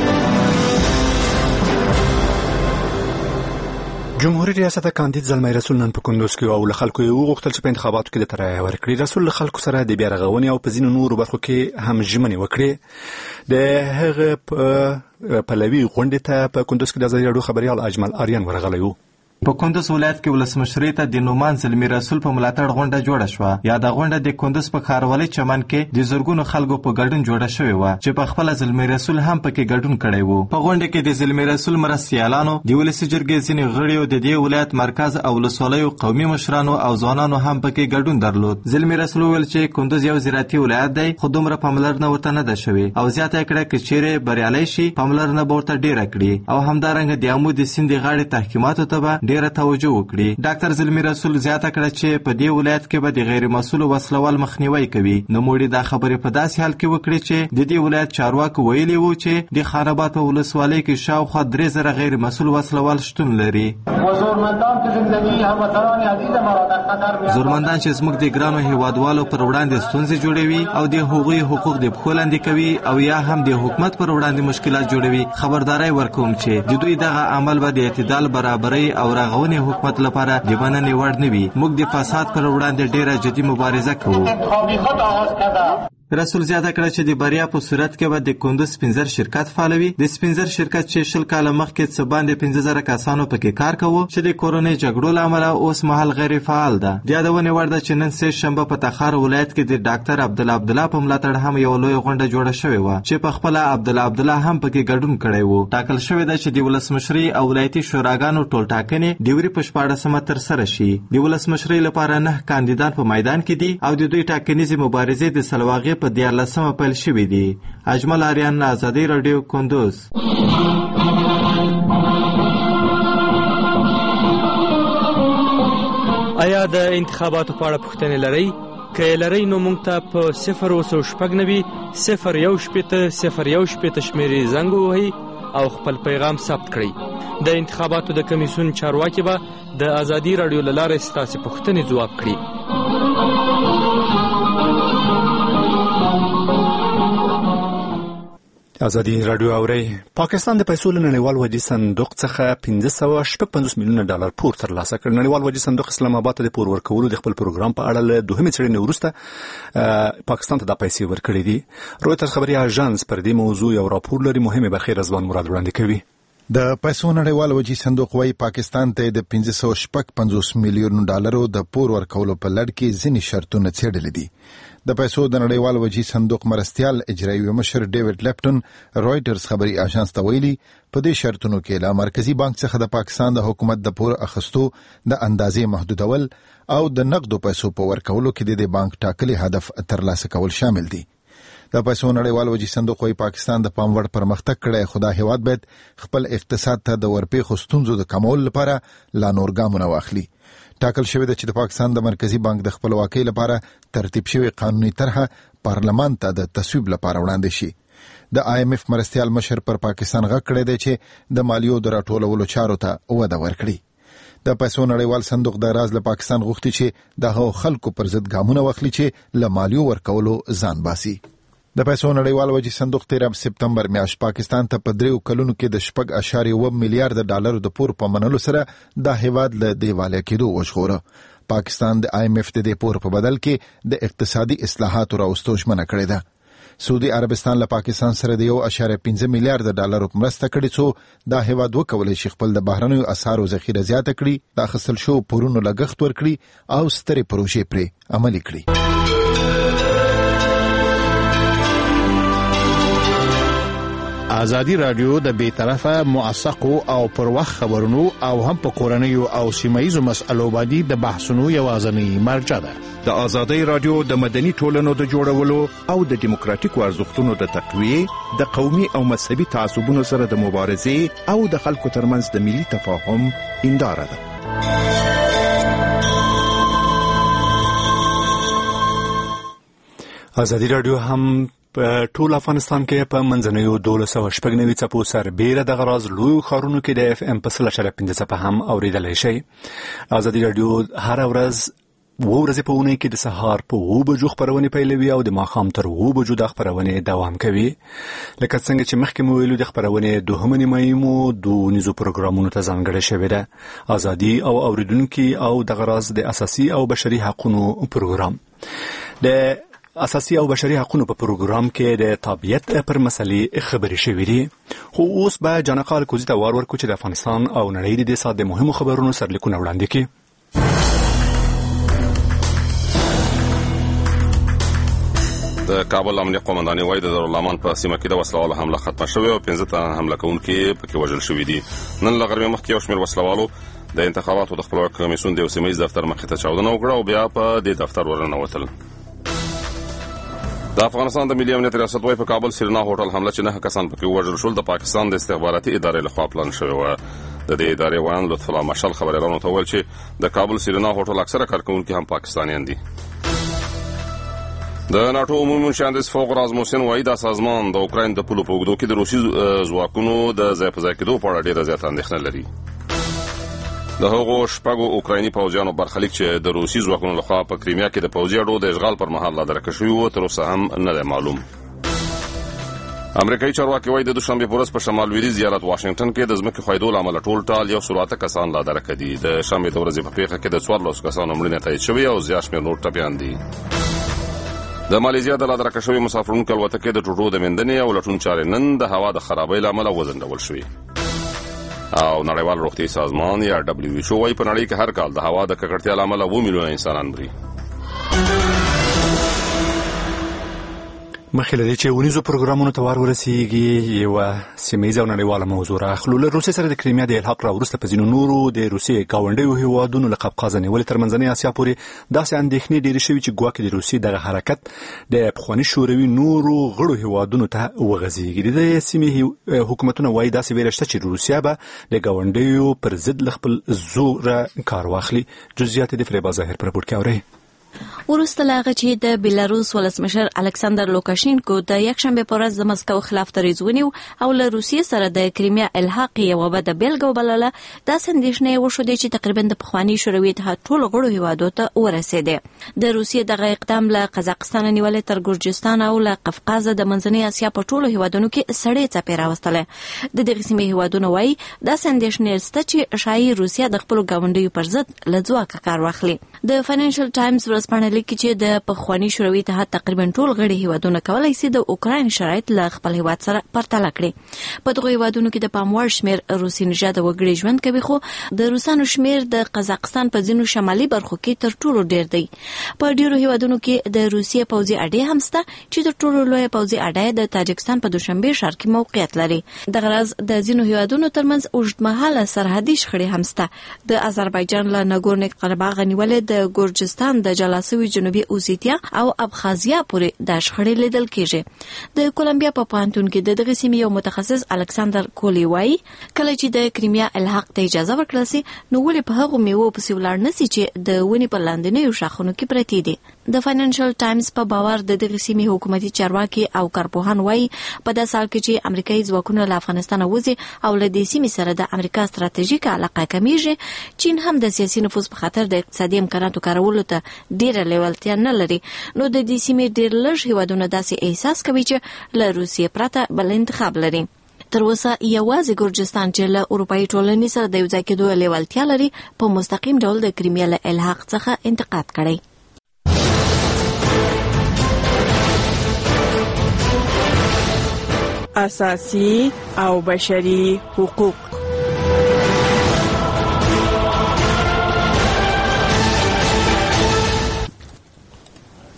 جمهوریت ریاست کاندید زلمی رسول نن په کندوز کې او له خلکو یې وغوښتل چې په انتخاباتو کې د ترایه ورکړي. رسول له خلکو سره د بیا رغونې او په ځینو نورو برخو کې هم ژمنې وکړې. د هغه پلوي غونډې ته په کندوز کې د ازادي راډیو خبریال اجمل آریان ورغلی و. په کندوز ولایت کې ولسمشرۍ ته د نومان زلمی رسول په ملاتړ غونډه جوړه شوه. یا د غونډه د کندوز په ښاروالۍ چمن کې د زرګونو خلکو په ګډون جوړه شوې وه چې په خپله زلمی رسول هم پکې ګډون کړی و. په غونډه کې د زلمی رسول مرستیالانو، د ولسي جرګې ځینې غړي او د دې ولایت مرکز او ولسوالیو قومي مشرانو او ځوانانو هم پکې ګډون درلود. زلمی رسول وویل چې کندوز یو زراعتي ولایت دی خو دومره پاملرنه ورته نه ده شوې او زیاته یې کړه که چیرې بریالی شي پاملرنه به ورته ډېره کړي او همدارنګه د آمو د سیند غاړې تحکیماتو ته به ډېره توجه وکړي. ډاکټر زلمی رسول زیاته کړه چې په دې ولایت کې به د غیر مسؤلو وسلوال مخنیوی کوي. نوموړي دا خبرې په داسې حال کې وکړي چې د دې ولایت چارواکو ویلي وو چې د خاناباد په ولسوالۍ کې شاوخوا 3000 غیر مسؤل وسلوال شتون لري. زورمندان چې زموږ د ګرانو هیوادوالو پر وړاندې ستونزې جوړوي او د هغوی حقوق د پښو لاندې کوي او یا هم د حکومت پر وړاندې مشکلات جوړوي، خبرداری ورکوم چې د دوی دغه عمل به د اعتدال، برابرۍ او رغونې حکومت لپاره د مننې وړ نه وي. موږ د فساد پر وړاندې ډیره جدي مبارزه کوو. رسول زیاته کړه چې د بریا په صورت کې به د کندوز سپینزر شرکت فعالوي. د سپینزر شرکت چې 20 کاله مخکې څه باندې 15000 کسانو پکې کار کوي چې د کورونی جګړو له امله اوس مهال غیر فعال ده. د یادونې وړ ده چې نن سه شنبه په تخار ولایت کې د ډاکټر عبدالله په ملاتړ هم یو لوی غونډه جوړه شوې وه چې په خپل عبدالله هم پکې ګډون کړی وو. ټاکل شوې ده چې د ولسمشرۍ او ولایتي شوراګانو ټولټاکنې د وری په 14مه ترسره شي. د ولسمشرۍ لپاره 9 کاندیدان په میدان کې دي او د دوی ټاکنیزې مبارزې د سلواغې په 14مه پیل شوې دي. اجمل آریان، آزادۍ راډیو، کندوز. آیا د انتخاباتو په اړه پوښتنې لرئ؟ که یې لرئ نو موږ ته په 080 018 شمېرې زنګ ووهئ او خپل پیغام ثبت کړئ. د انتخاباتو د کمیسیون چارواکي به د آزادۍ راډیو له لارې ستاسې پوښتنې ځواب کړي. آزادي راډیو اوري. پاکستان د پیسو له نړیوال ودی صندوق څخه 555 میلیونه ډالر پور ترلاسه کړ. نړیوال ودی صندوق اسلام آباد ته د پور ورکولو د خپل پروګرام په اړه له دوهمې څېړنې وروسته پاکستان ته د پیسې ورکړې دي. رویټرز خبري اژانس پر دې موضوع یو راپور لري. مهمه برخه رضوان مراد وړاندې کوي. د پیسو نړیوال ودی صندوق وايي پاکستان ته د 555 میلیون ډالرو د پور ورکولو په لړ کې ځینې شرطونه څېړل دي. د پیسو د نړیوال ودی صندوق مرستیال اجرایي مشر ډیوډ لیپټن رویټرز خبري اژانس ته ویلي په دې شرطونو کې له مرکزی بانک څخه د پاکستان د حکومت د پور اخستو د اندازې محدودول او د نقدو پیسو په ورکولو کې د بانک ټاکلي هدف ترلاسه کول شامل دي. د پیسو نړیوال ودی صندوق وايي پاکستان د پام وړ پرمختګ کړی، خو دا هیواد باید خپل اقتصاد ته د ورپېښو ستونزو د کمولو لپاره لا نور ګامونه واخلي. ټاکل شوی ده چې د پاکستان د مرکزی بانک د خپلواکۍ لپاره ترتیب شوی قانوني طرحه پارلمان ته د تصویب لپاره وړاندې شي. د IMF مرستیال مشر پر پاکستان غږ کړی دی چې د مالیو د راټولولو چارو ته وده ورکړي. د پیسو نړیوال صندوق د راز له پاکستان غوښتي چې د خلکو پر ضد ګامونه واخلي چې له مالیو ورکولو ځان باسي. د پیسو نړیوال ودی صندوق 13 سپتمبر میاشت پاکستان ته په 3 کلونو کې د 4.1 میلیارډ ډالر د پور په منلو سره د هیواد له دیوالیه کېدو وژغوره. پاکستان د IMF د پور په بدل کې د اقتصادي اصلاحاتو راوستو ژمنه کړې ده. سعودي عربستان له پاکستان سره د 1.5 میلیارډ ډالر مرسته کړې څو دا هیواد وکولای شي خپل د بهرنیو اسعارو ذخیره زیاته کړي، د اخیستل شو پورونو لګښت ورکړي او سترې پروژې پرې عملي کړي. ازادي رادیو د بیطرفه موثقو او پر وخت خبرونو او هم په کورنیو او سیمایي مسایلو باندې د بحثونو یوازنی مرجع ده. د ازادي رادیو د مدني ټولنو د جوړولو او د دیموکراتیکو ارزښتونو د تقویه، د قومي او مذهبي تعصبونو سره د مبارزې او د خلکو ترمنځ د ملي تفاهم هنداره ده. ازادي رادیو هم په ټول افغانستان کې په منځنیو 1290 څپو سربېره د غراز لوی ښارونو کې د FM په 3.5 څپه هم اوریدلای شي. ازادي رادیو هر ورځ ورځې په اونۍ کې د سهار په 9 بجو خبرونه پیلوي او د ماښام تر 9 بجو د خبرونه دوام کوي. لکه څنګه چې مخکې مو ویلو د خبرونه دوهمه نیمه مو دونیزو پروګرامونو ته ځانګړې شوې ده. ازادي او اوریدونکو او د غراز د اساسي او بشري حقوقو پروګرام. د اساسي او بشري حقوقو په پروګرام کې د طبيعت پر مسلې خبرې شوې دي. خو اوس به جنقال کوزي ته ورکو چې د افغانستان او نړۍ د ساده مهمو خبرونو سرلیکونه وړاندې کړي. د کابل امنیت قومندانۍ وایي د دارالمان په سیمه کې د وسلوالو حمله ختمه شوې او 15 تن حمله کوونکي پکې وژل شوي دي. نن له غرمې مخکې یو شمېر وسلوالو د انتخاباتو د خپلواک کمیسیون د سیمایي دفتر مخې ته چاودنه وکړه او بیا په دې دفتر ورننوتل. د افغانستان د ملي امنیت ریاست وايي په کابل سرینا هوټل حمله چې 9 کسان پکې وژل شول د پاکستان د استخباراتي ادارې لخوا پلان شوی و. د دې ادارې وایي لطف الله مشال خبريالانو ته ویل چې د کابل سرینا هوټل اکثره کارکونکي هم پاکستانیان دي. د ناتو عمومي مشاندس فوق رازموسن وايي دا سازمان د اوکراین د پولو په اوږدو کې د روسي ځواکونو د ځای په ځای کېدو په اړه ډېره زیاته اندېښنه لري. د هغو شپږو اوکرایني پوځیانو برخلیک چې د روسي ځواکونو لخوا په کریمیا کې د پوځي اډو د اشغال پر مهال لادرکه شوی و تر اوسه هم نه دی معلوم. امریکایي چارواکي وايي د دوشنبه په ورځ په شمال لویدیځ ایالت واشنگټن کې د ځمکې ښویدو له امله ټول ټال 100 کسان لادرکه دي. د شنبه د ورځې په پیښه کې د 14 کسانو مړینه تایید شوې او زیات شمېر نور ټپیان دي. د ماليزیا د لادرکه شوی مسافرونو الوتکې د ټوټو د مندنې او لټون چارې نن د هوا د خرابۍ له امله وزنډول شوې. او نړیوال روغتي سازمان یا WHO وايي په نړۍ کې هر کال د هوا د ککړتیا له امله 2 میلیونه انسانان مري. مخکې لري چې ونیزو پروګرامونو ته ورسیږي یو سیمایي او نړیواله موضوع راخلو. له روسیې سره د کریمیا د الحاق راوروسته په ځینو نورو د روسیې ګاونډیو هیوادونو له قفقاز نیولې تر منځنۍ اسیا پورې داسې اندېښنې ډېرې شوې چې ګواکې د روسیې دغه حرکت د پخواني شوروي نورو غړو هیوادونو ته وغځېږي. د سیمې حکومتونه وایي داسې ویره شته چې روسیه به د ګاونډیو پر ضد له خپل زوره کار واخلي. جزئیات د فریبا ظاهر پر راپور کې اورئ. وروسته له هغه چې د بیلاروس ولسمشر الکساندر لوکاشینکو د یکشنبه په ورځ د مسکو خلاف دریځ ونیو او له روسیې سره د کریمیا الحاق یوه بده بیلګه وبلله، داسې اندېښنې وښودې چې تقریبا د پخواني شوروي اتحاد ټولو غړو هیوادو ته ورسېدې. د روسیې دغه اقدام له قزاقستان نیولې تر ګورجستان او له قفقاز د منځنۍ اسیا په ټولو هیوادونو کې سړې څپې راوستله. د دغې سیمې هیوادونه وایي داسې اندېښنې شته چې ښایي روسیه د خپلو ګاونډیو پر ضد له ځواکه کار واخلي. د فاینانشل ټایمز ورځپاڼه لیکي چې د پخواني شوروي اتحاد تقریبا ټول غړي هیوادونه کولای شي د اوکراین شرایط له خپل هیواد سره پرتله کړي. په دغه هیوادونو کې د پاموړ شمیر روسي نژاد وګړي ژوند کوي، خو د روسانو شمیر د قزاقستان په ځینو شمالي برخو کې تر ټولو ډیر دی. په ډیرو هیوادونو کې د روسیې پوځي اډې هم شته چې د ټولو لوی پوځي اډې د تاجکستان په دوشنبه ښار کې موقعیت لري. د غرض د ځینو هیوادونو ترمنځ اوږدمهاله سرحدي شخړې هم شته. د آذربایجان له ناګورنو قرهباغ نیولې د ګورجستان د جلاسوي جنوبي اوسیتیا او ابخازیا پورې د شخړې لیدل کېږي. د کولمبیا په پوهنتون کې د دغه سیمې یو متخصص الکساندر کولی وایي کله چې د کریمیا الحاق ته اجازه ورکړل شي نو ولې په هغو میوو پسې ولاړ نه شي چې د ونې په لاندنیو شاخونو کې پرتې دي. د فاینانشل ټایمز په باور د دغه سیمې حکومتي چارواکي او کارپوهان وایي په داسې حال کې چې امریکایي ځواکونه له افغانستان وځي او له دې سیمې سره د امریکا ستراتیژیکه علاقه کمیږي، چین هم د سیاسي نفوذ په خاطر د اقتصادي امکاناتو کارولو ته ډیره لیوالتیا نه لري، نو د دې سیمې ډیر لږ هیوادونه داسې احساس کوي چې له روسیې پرته بل انتخاب لري. تر اوسه یوازې ګورجستان چې له اروپایي ټولنې سره د یو ځای کېدو لیوالتیا لري په مستقیم ډول د کریمیا له الحاق څخه انتقاد کړی. اساسي او بشري حقوق.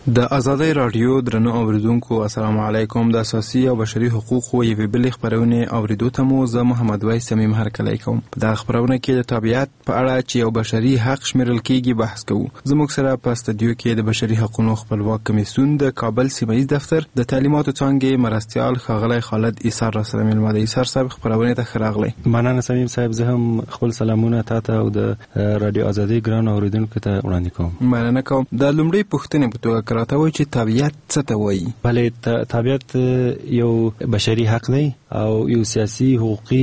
د ازادۍ رادیو درنو اوریدونکو السلام علیکم. د اساسي او بشري حقوقو یوې بلې خپرونې اوریدو ته مو زه محمد وایس صمیم هرکلی کوم. په دغه خپرونه کې د طبیعت په اړه چې یو بشري حق شمیرل کېږي بحث کوو. زموږ سره په استودیو کې د بشري حقوقو خپلواک کمیسیون د کابل سیمه‌ییز دفتر د تعلیماتو څانګې مرستیال ښاغلی خالد ایسار را سره مېلمه دی. ایسار صاحب خپرونې ته ښه راغلی. مننه صمیم صاحب. زه هم خپل سلامونه تاته او د رادیو ازادۍ ګران اوریدونکو ته وړاندې کوم. مننه کوم. د لومړۍ پوښتنې په توګه راته وایي چې طبیعت څه ته وایي؟ بله، طبیعت یو بشري حق دی او یو سیاسي حقوقي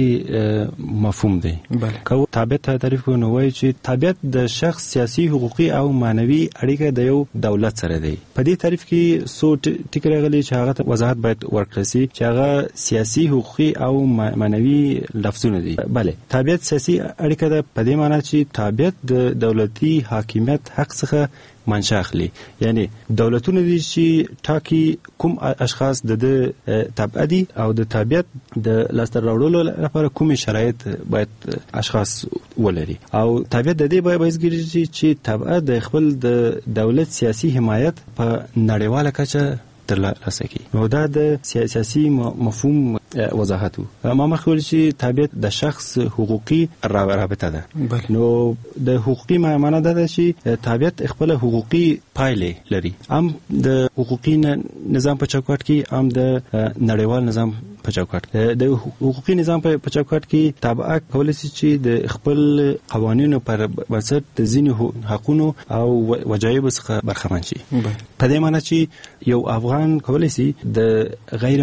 مفهوم دی. بله، که طبیعت ته تعریف کوو نو وایي چې طبیعت د شخص سیاسي حقوقي او معنوي اړیکه د یو دولت سره دی. په دې تعریف کې څو ټکي راغلي چې هغه ته وضاحت باید ورکړل شي چې هغه سیاسي حقوقي او معنوي لفظونه دي. بله، طبیعت سیاسي اړیکه ده په دې معنی چې طبیعت د دولتي حاکمیت حق څخه منشأ اخلي. یعنی دولتونه دي چې ټاکي کوم اشخاص د تبع دي او د طبیعت د لاسته راوړلو لپاره کوم شرایط باید اشخاص ولري او طبیعت د دې باید ګرځي چې تبع د خپل د دولت سیاسي حمایت په نړیواله کچه ترلاسه کړي. نو دا د سیاسي مفهوم وضاحت ما مخکې چې طبیعت د شخص حقوقي رابطه ده. نو د حقوقي معنی ده چې طبیعت خپل حقوقي پایلې لري، هم د حقوقي نظام په چوکاټ کې، هم د نړیوال نظام په چوکاټ کې. د حقوقي نظام په چوکاټ کې تابع کولای شي چې د خپل قوانینو پر بنسټ د ځینو حقوقو او وجایب څخه برخمن شي. په دې معنی چې یو افغان کولای شي د غیر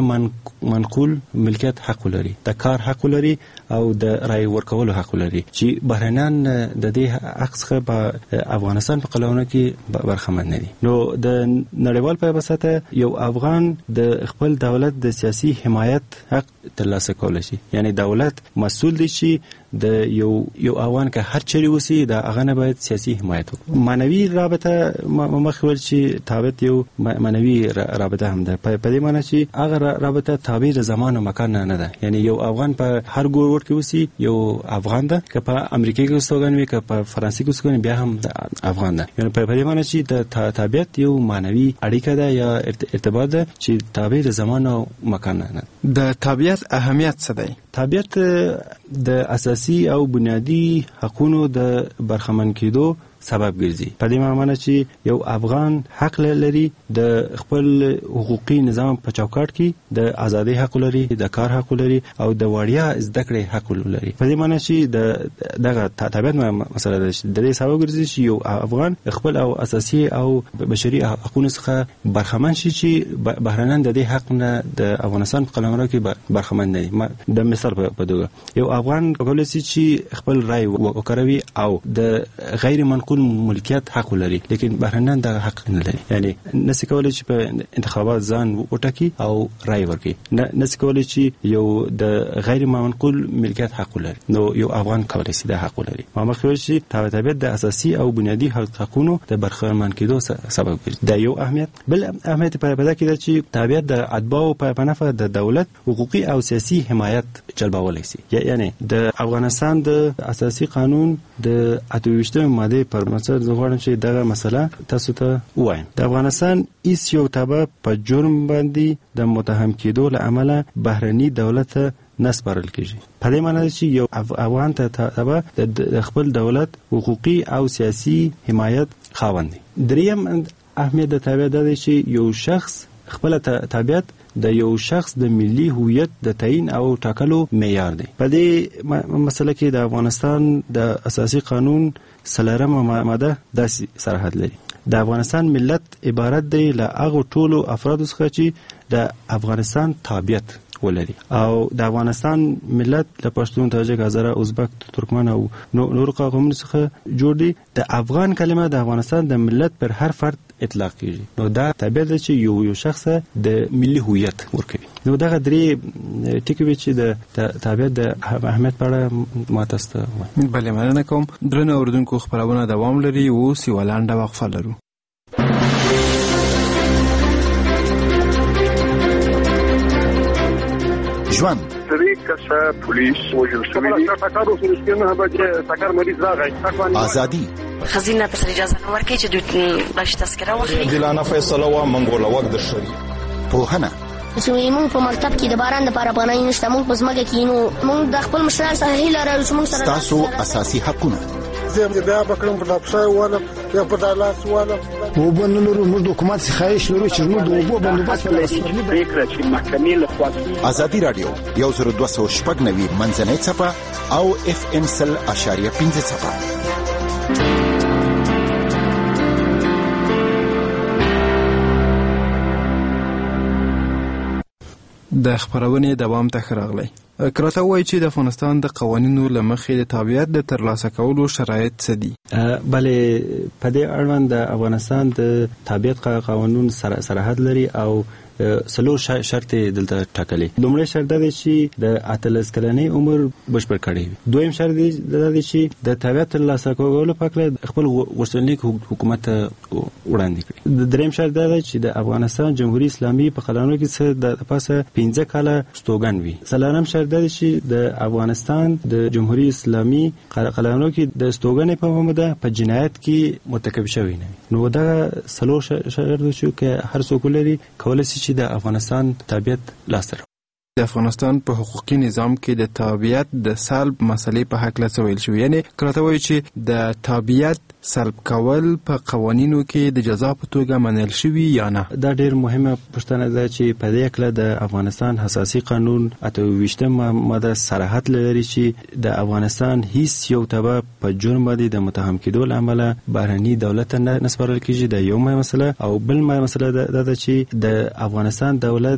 منقول ملکیت حق لري، د کار حق لري او د رای ورکولو حق لري چې بهرنیان د دې حق څخه په افغانستان په قانون کې برخمن نه دي. نو د نړیوال په وساته یو افغان د خپل دولت د سیاسي حمایت حق ترلاسه کولای شي. یعنی دولت مسؤل دی چې د یو افغان که هر چیرې وسی د هغه نه باید سیاسي حمایت وکړي. معنوي رابطه مخول چې طبیعت یو معنوي رابطه هم ده. په دې معنی چې هغه رابطه تابع د زمان او مکان نه ده. یعنی یو افغان په هر ګوټ کې وسی یو افغان ده، که په امریکا کې اوسېږي وي، که په فرانسې کې اوسېږي بیا هم افغان ده. یعنی په دې معنی چې د طبیعت یو معنوي اړیکه ده یا ارتباط ده چې تابع د زمان او مکان نه ده. د طبیعت اهمیت څه دی؟ طبیعت د اساسي او بنیادی حقوقو د برخمن کېدو سبب ګرځي. په دې معنی چې یو افغان حق لري د خپل حقوقي نظام په چوکاټ کې د ازادي حق لري، د کار حق لري او د وړیا زده کړې حق لري. په دې معنی چې دغه طبیعت مسله ده چې د دې سبب ګرځي چې یو افغان خپل او اساسي او بشري حقوقو څخه برخمن شي چې بهرنیان د دې حق نه د افغانستان په قلمرو کې برخمن نه دي. د مثال په توګه یو افغان کولای شي چې خپل رای وکړي او د غیر منقول ملکیت حق لري، لیکن بهرنیان دا حق نه لري. یعنی نسی کولای چې په انتخابات ځان وټاکي او رای ورکړي، نسی کولای چې یو د غیر منقول ملکیت حق لري. نو یو افغان کولای شي دا حق لري. ما مخکې چې طبیعت د اساسي او بنیادی حقوقو د برخمن کېدو سبب ګرځي. دا یو اهمیت. بل اهمیت په دې کې ده چې طبیعت د اتباعو په نفع د دولت حقوقي او سیاسي حمایت جلبولی شي. یعنی د افغانستان د اساسي قانون د 28 ماده پر مسر زه غواړم چې دغه مسله تاسو ته وایم. د افغانستان هیڅ یو تبع په جرم باندې د متهم کېدو له امله بهرني دولت نه سپارل کېږي. په دې معنی چې یو افغان ته تبع د خپل دولت حقوقي او سیاسي حمایت خاوند دی. دریم اهمیت د طبیعت دی چې یو شخص خپل طبیعت د یو شخص د ملي هویت د تعیین او ټاکلو معیار دی. په دې مسله کې د افغانستان د اساسي قانون 3 ماده داسې صراحت لري: د افغانستان ملت عبارت دی له هغو ټولو افرادو څخه چې د افغانستان تابعیت ولري او د افغانستان ملت له پښتون، تاجک، هزاره، ازبک، ترکمن او نور قومونو څخه جوړ دي. د افغان کلمه د افغانستان د ملت پر هر فرد اطلاق کیږي. نو دا تابع ده چې یو شخص د ملي هویت ورکوي. نو دا درې ټکي چې د تابعیت د اهمیت په اړه ما تاسو ته وایم. بله، مننه کوم. درنو اوریدونکو، خبرونه دوام لري. اوس یوه لنډه وقفه لرو. ژوند درې کسه پولیس وژل شوي دي. ټکر وشو چې نه بجې ټکر مریض راغی. ازادي خزینه ته اجازه نه ورکړي چې دوی باندې تذکره واخلي. دلانه فیصله و منګوله وخت درشي. پوهنه موږ په مکتب کې د باران لپاره پناه نشته. موږ په ځمکه کې نو موږ د خپل مشرانو سره هیله لرو چې موږ سره تاسو اساسي حقونه زه بیا بکړم په دپسای والا یا په دالاس والا وبنلو موږ د حکومت څخه خواهش لرو چې موږ د اوبو بندوبست پریکړه چې محکمې لخوا ازادي رادیو 10290 منځنۍ څپه او FM 100.5 څپه. د خبرونې دوام ته راغلی. کراته وایي چې د افغانستان د قوانینو له مخې د تابعیت د ترلاسه کولو شرایط څه دي؟ بله په دې اړوند د افغانستان د تابعیت قانون صراحت لري او څلور شرط دلته ټاکلي. لومړی شرط دا دی چې د 18 کلنۍ عمر بشپړ کړي وي. دویم شرط دا دی چې د تابعیت ترلاسه کولو په اړه خپل غوښتنلیک حکومت وړاندې کړي. دریم شرط دا دی چې د افغانستان جمهوریت اسلامي په قانون کې څه د پاسه 15 کاله ستوګن وي. څلورم شرط دا دی چې د افغانستان د جمهوریت اسلامي قانون کې د ستوګنې په موده په جنایت کې مرتکب شوی نه وي. نو دا څلور شرط چې هر څوک لري کولای شي د افغانستان تابعیت لاسته راوړي. د افغانستان په حقوقي نظام کې د تابعیت د سلب مسلې په حق لا څه ویل شوی. یعنی کراته وایي چې د تابعیت سلب کول په قوانینو کې د جزا په توګه منل شوی یا نه. دا ډیر مهمه پوښتنه ده چې په دې کې د افغانستان اساسي قانون 28 ماده صراحت لري چې د افغانستان هیڅ یو تبع په جرم باندې د متهم کېدو لامل بهرني دولت نه نسپارل کیږي. د یو مسله او بل مسله ده چې د افغانستان دولت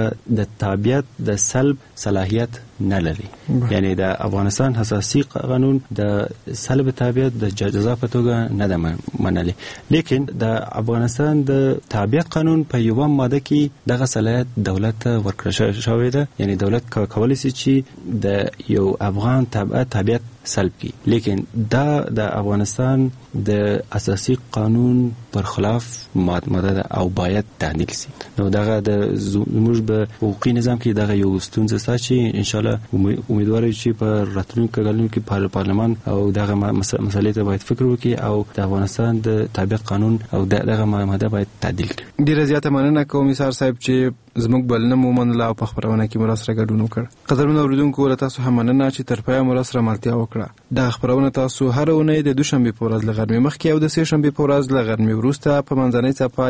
د تابعیت د سلب صلاحیت نه لري. یعنی د افغانستان اساسي قانون د سلب تابعیت د جزا په توګه نه ده منلي. لیکن د افغانستان د تابعیت قانون په یو ماده کې دغه صلاحیت دولت ورکړل شوی ده. یعنی دولت کولای شي چې د یو افغان تابعیت سلب کی. لیکن دا د افغانستان د اساسي قانون پر خلاف ماده ده او باید تعدیل شي. نو دغه د زموږ په حقوقي نظام کې دغه یو ستونزه ستا چې ان شاء الله امیدوار یو چې په راتلونکو کلونو کې پارلمان او دغه مسلې ته باید فکر وکړي او د افغانستان د تابعیت قانون او دغه ماده باید تعدیل کړي. ډیره زیاته مننه کوم سار صاحب چې زموږ بلنه مو منله او په خبرونه کې مو سره ګډون وکړ. قدرمنو اوریدونکو له تاسو هم مننه چې تر پایه مو سره ملتیا وکړه. دا خبرونه تاسو هر اونۍ د دوشنبه په ورځ له غرمې مخکې او د سه شنبه په ورځ له غرمې وروسته په منځنۍ څپه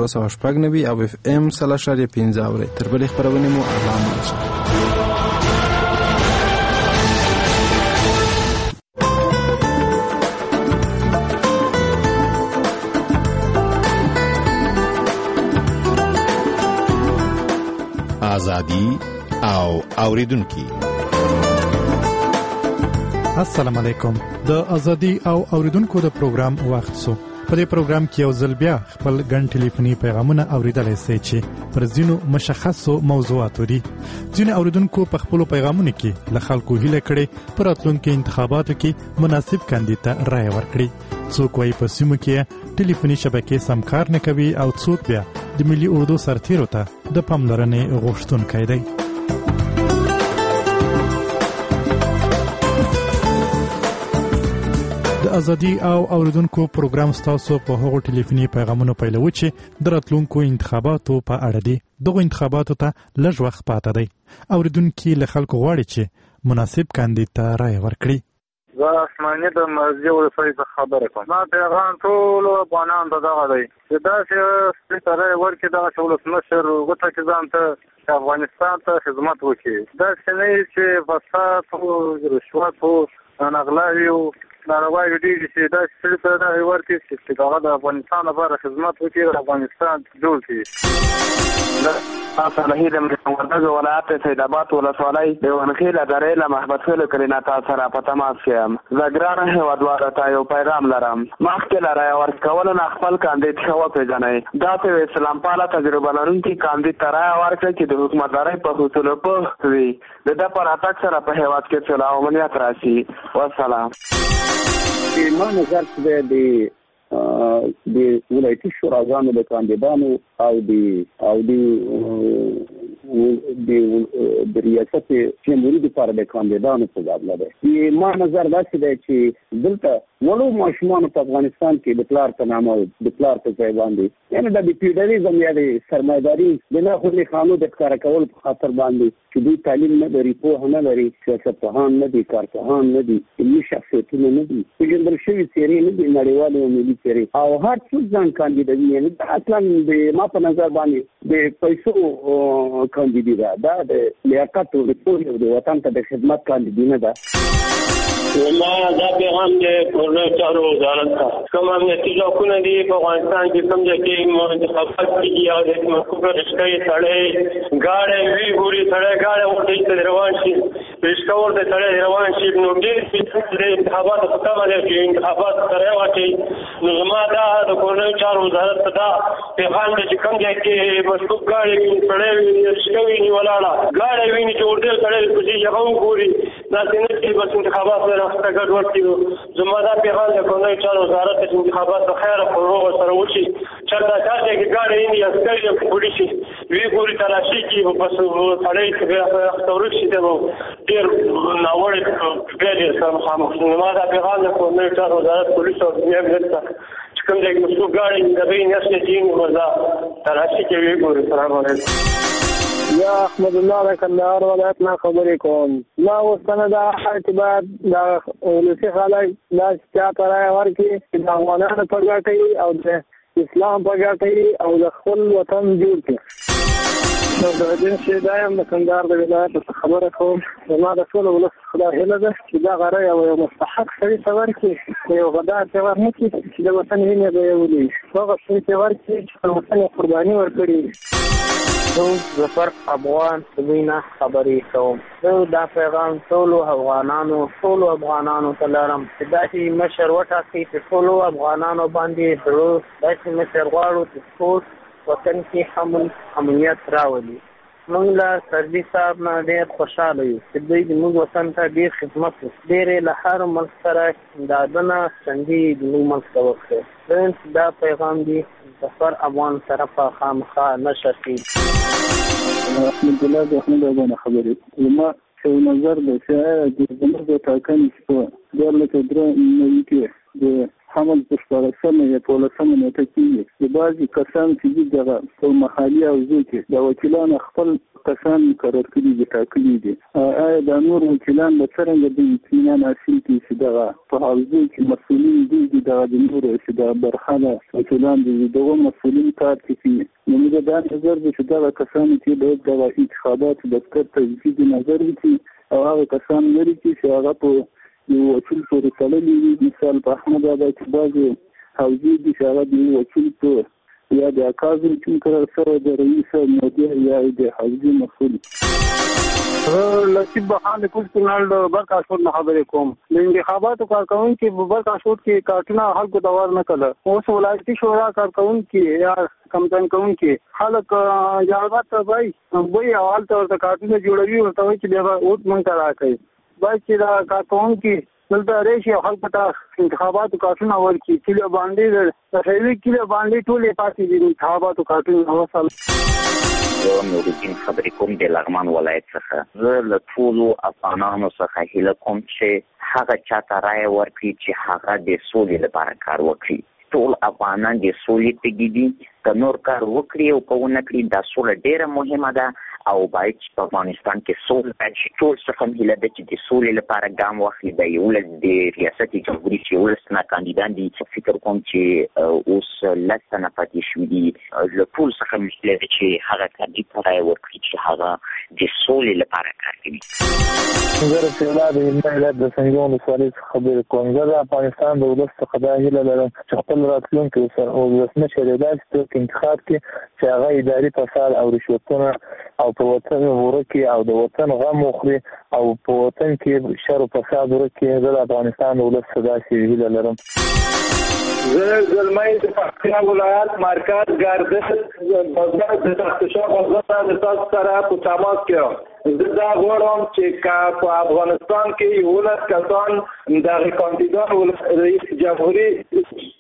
1290 او FM 100.5 اورئ. تر بلې خبرونه مو اعلان ازادي او اوریدونکو. السلام علیکم. د ازادي او اوریدونکو د پروګرام وخت سو. په دې پروګرام کې یو ځل بیا خپل ګڼ ټلیفوني پیغامونه اوریدلای شئ چې پر ځینو مشخصو موضوعاتو دي. ځینې اوریدونکو په خپل پیغامونو کې له خلکو هیله کړې پر راتلونکو انتخاباتو کې مناسب کاندید ته رائے ورکړي. څوک وايي په سیمو کې ټلیفوني شبکې سمکار نه کوي او څوک بیا د ملي اردو سرتیرو ته د پاملرنې غوښتونکی دی. د ازادي او اوریدونکو پروګرام ستاسو په هغو ټلیفوني پیغامونو پیلوي چې د راتلونکو انتخاباتو په اړه دي. دغه انتخاباتو ته لږ وخت پاتې دی. اوریدونکو له خلکو غواړي چې مناسب کاندید ته رائے ورکړي. زه اسماني د مرزي ولسوالۍ څخه خبره کوم. ما پیغام ټول افغانانو ته دغه دی چې داسې سره ورکړي دغه ولسمشر وټاکي ځان ته افغانستان ته خدمت وکړي. داسې نه چې فساد او رشوت او نغلاوي او نارواوي ډېرې چې داسې سړي ته دغه ورکړي چې هغه د افغانستان لپاره خدمت وکړي او افغانستان جوړ کړي. صالحی د وردګ ولایت سید آباد ولسوالۍ د ونخیل ادارې له محمد خیل کلینا تاسو سره په تماس یم. زه ګرانه هیوادوالو ته یو پیغام لرم. مخکې له رایې ورکولو نه خپل کاندید ښه وپېژنئ. داسې اسلام پاله تجربه لرونکي کاندید ته رایه ورکړئ چې د حکومتدارۍ په اصولو پوه وي. د ده په راتګ سره په هیواد کې سوله او امنیت راشي. والسلام. ما نظر چې د ولایتي شوراګانو د کاندیدانو او د د ریاست جمهوریت لپاره د کاندیدانو په مقابله ده. ما نظر داسې دی چې دلته وړو ماشومان په افغانستان کې د پلار په نامه د پلار په ځای باندې یعنی د پیډریزم یا د سرمایداري د نه خو خانو د ښکار کول په خاطر باندې چې دوی تعلیم نه لري، پوهه نه لري، سیاستپوهان نه دي، کارپوهان نه دي، علمي شخصیتونه نه دي، پیژندل شوي څېرې نه دي، نړیوالې او ملي څېرې، او هر څوک ځان کاندیدوي. یعنی اصلا د ما په نظر باندې د پیسو کاندیدي ده، دا د لیاقت او د پوهې او د وطن ته د خدمت کاندیدي نه ده. ما دا پیغام د کورنۍ چارو وزارت ته کوم امنیتي ځواکونه دي په افغانستان کې کوم ځای کې انتخابات کېږي او د مکوکه رشکۍ سړی ګاډی وي ګوري سړی ګاډی ورته ته روان شي رشکه ورته سړی روان شي نو ډېر د انتخاباتو په تمه دی چې انتخابات سره واچي. نو زما دا د کورنۍ چارو وزارت ته دا پیغام دی چې کوم ځای کې مشکوک ګاډی وي سړی وي رشکه وي ولاړه ګاډی وي چې ورته سړی پسې هغه وګوري داسې نه چې بس انتخابات راځي ګډوډ کیږي. زما دا پیغام د کورنۍ چارو وزارت ته انتخابات په خیر او روغ سره وشي چرته کاږي چې ګاډي یې عسکري پولیس وی ګوري تلاشي کی او بس سړی چې بیا تورک شي ته ډیر ناوړ ګډي سره مخامخ. زما دا پیغام د کورنۍ چارو وزارت پولیس او امنیت ته چې کوم ځای کې مسؤل ګاډي د دې نسل دین وزا تلاشي کوي ګوري. السلام علیکم. یا احمد الله د کندهار ولایت نه خبرې کوم. ما اوسنه دا اعتبار دا ولسی خلک دا چې ترای ورکړي چې د افغانانو په ګټه او د اسلام په ګټه او د خپل وطن جوړ کړي. نو د دې چې دا هم د کندهار د ولایت خبره کوم. زما د ټول ولس خدای هیله ده چې دا غره یو مستحق سړي ته ورکړي، یو غدار ته ورنکړي چې د وطن وینې به یې ولي هغه سړي ته ورکړي چې د وطن قرباني ورکړي. ظفر افغان سوینا خبرې کوم. زه دا پیغام ټولو افغانانو ته لرم چې داسې مشر وټاکي چې ټولو افغانانو باندې درود داسې مشر غواړو چې ټول وطن کې امنیت راولي. موږ له سردي صاحب نه ډېر خوشحاله یو چې دوی زموږ وطن ته ډېر خدمت وکړي. ډېرې له هر ملک سره امدادونه چندې زموږ ملک ته وکړي. دا پیغام دی ظفر افغان طرفه خامخا نشر کړي. احمد الله د احمد افغان خبرې زما یو نظر دی چې د زموږ ټاکنې په 2003 کې د حمل په شپږمه یا په لسمه نیټه کې د بعضي کسان چې دغه په محلي حوزو کې د وکیلانو خپل کسان مقرر کړي دي ټاکلي دي. آیا د نور وکیلان به څرنګه د اطمینان حاصل کړي چې دغه په حوزو کې مسؤلین دي دغه د نور چې د برخه وکیلان دي دغه مسؤلین کار کوي. نو موږ دا نظر دی چې دغه کسان چې د دغه انتخابات د دفتر تجدید نظر وکړي او هغه کسان لري چې هغه په یو وکیل پورې تړلي وي. مثال په احمد آباد کې بعضې حوزې دي چې هغه د یو وکیل په یا د کاظم چې مقرر سره د رئیس مدیر یا د حوزې مسؤل لطیف بخان د کوټ کنال د برکاشوت نه خبرې کوم. د انتخاباتو کارکونکي په برکاشوت کې کارتونه خلکو ته ور نه کړل. اوس ولایتي شورا کارکونکي یا کمپاین کوونکي خلک اجازه ته وایي وایي اول ته ورته کارتونه جوړوي ورته وایي چې بیا اوس مونږ ته راکړي. باید چې دا کارکونکي دلته راشي او خلکو ته انتخاباتو کارتونه ورکړي. کیلو باندې د شهري کیلو باندې ټولې پاتې دي انتخاباتو کارتونه وصل. زه نورالدین خبرې کوم د لغمان ولایت څخه. زه له ټولو افغانانو څخه هیله کوم چې هغه چاته رایه ورکړي چې هغه د سولې لپاره کار وکړي. ټول افغانان د سولې تږي دي، که نور کار وکړي او که ونه کړي دا سوله ډېره مهمه ده او باید چې په افغانستان کې سوله راشي. ټول څخه هیله ده چې د سولې لپاره ګام واخلي. د یولس د ریاست جمهوریت چې 11 تنه کاندیدان دي فکر کوم چې اوس 10 تنه پاتې شوي دي. له ټول څخه مې هیله ده چې هغه کاندید ته رایه ورکړي چې هغه د سولې لپاره کار کوي. زه رسول الله د ولایت د سنګون ولسوالۍ څخه خبرې کوم. زه د افغانستان د ولس څخه دا هیله لرم چې خپل راتلونکي ولسمشر یې داسې انتخاب کړي چې هغه اداري فساد او رشوتونه او په وطن ورکي او د وطن غم وخوري او په وطن کې شر او فساد ورکي. زه د افغانستان د ولس څخه داسې هیله لرم. زه زلمی د پکتیا ولایت مرکز ګردش بازار د تختشاه بازار د تاسو سره په تماس کې یم. زه دا غواړم چې په افغانستان کې 11 کسان دغه کاندیدان رئیس جمهوریت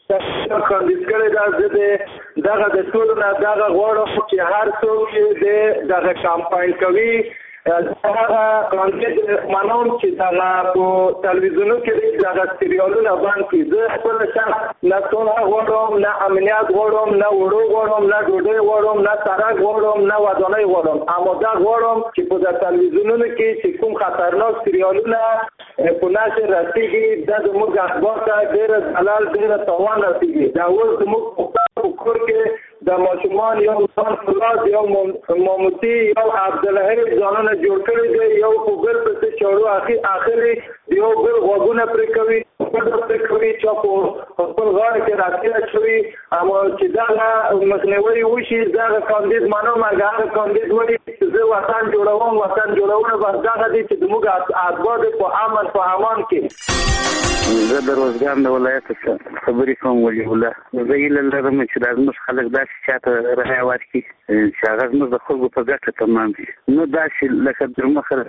کاندید کړی دا زه دغه د ټولو نه دغه غواړم چې هر څوک چې دغه کمپاین کوي هغه کاندید منوم چې دغه په تلویزیونو کې دغه سریالونه باندې کړي. زه خپل شخص نه ټول غواړم، نه امنیت غواړم، نه وړو غواړم، نه ډوډۍ غواړم، نه سړک غواړم، نه ودانۍ غواړم، اما دا غواړم چې په تلویزیونونو کې چې کوم خطرناک سریالونه په نشر رسېږي دا زموږ اخبار ته ډېر ضلال ډېر تاوان رسېږي. دا اوس زموږ په کور کې د ماشومان یو ځان فلاد یو ماموتي یو عبدالحی ځانونه جوړ کړي دي، یو په بل پسې چاړو اخري یو بل غوږونه پرې کوي چې په خپل غاړه کې راټیټ شوي. اما چې دا مخنیوي وشي دغه کاندید منم هغه کاندید وایي چې زه وطن جوړوم، وطن جوړونه بس دغه دي چې زموږ اباد په امن په امان کې. زه د روزګان د ولایت خبرې کوم ولی الله. زه هیله لرم چې دا زموږ خلک داسې چاته رایه ورکړي چې هغه زموږ د خلکو په ګټه تمام شي، نو داسې لکه در مخه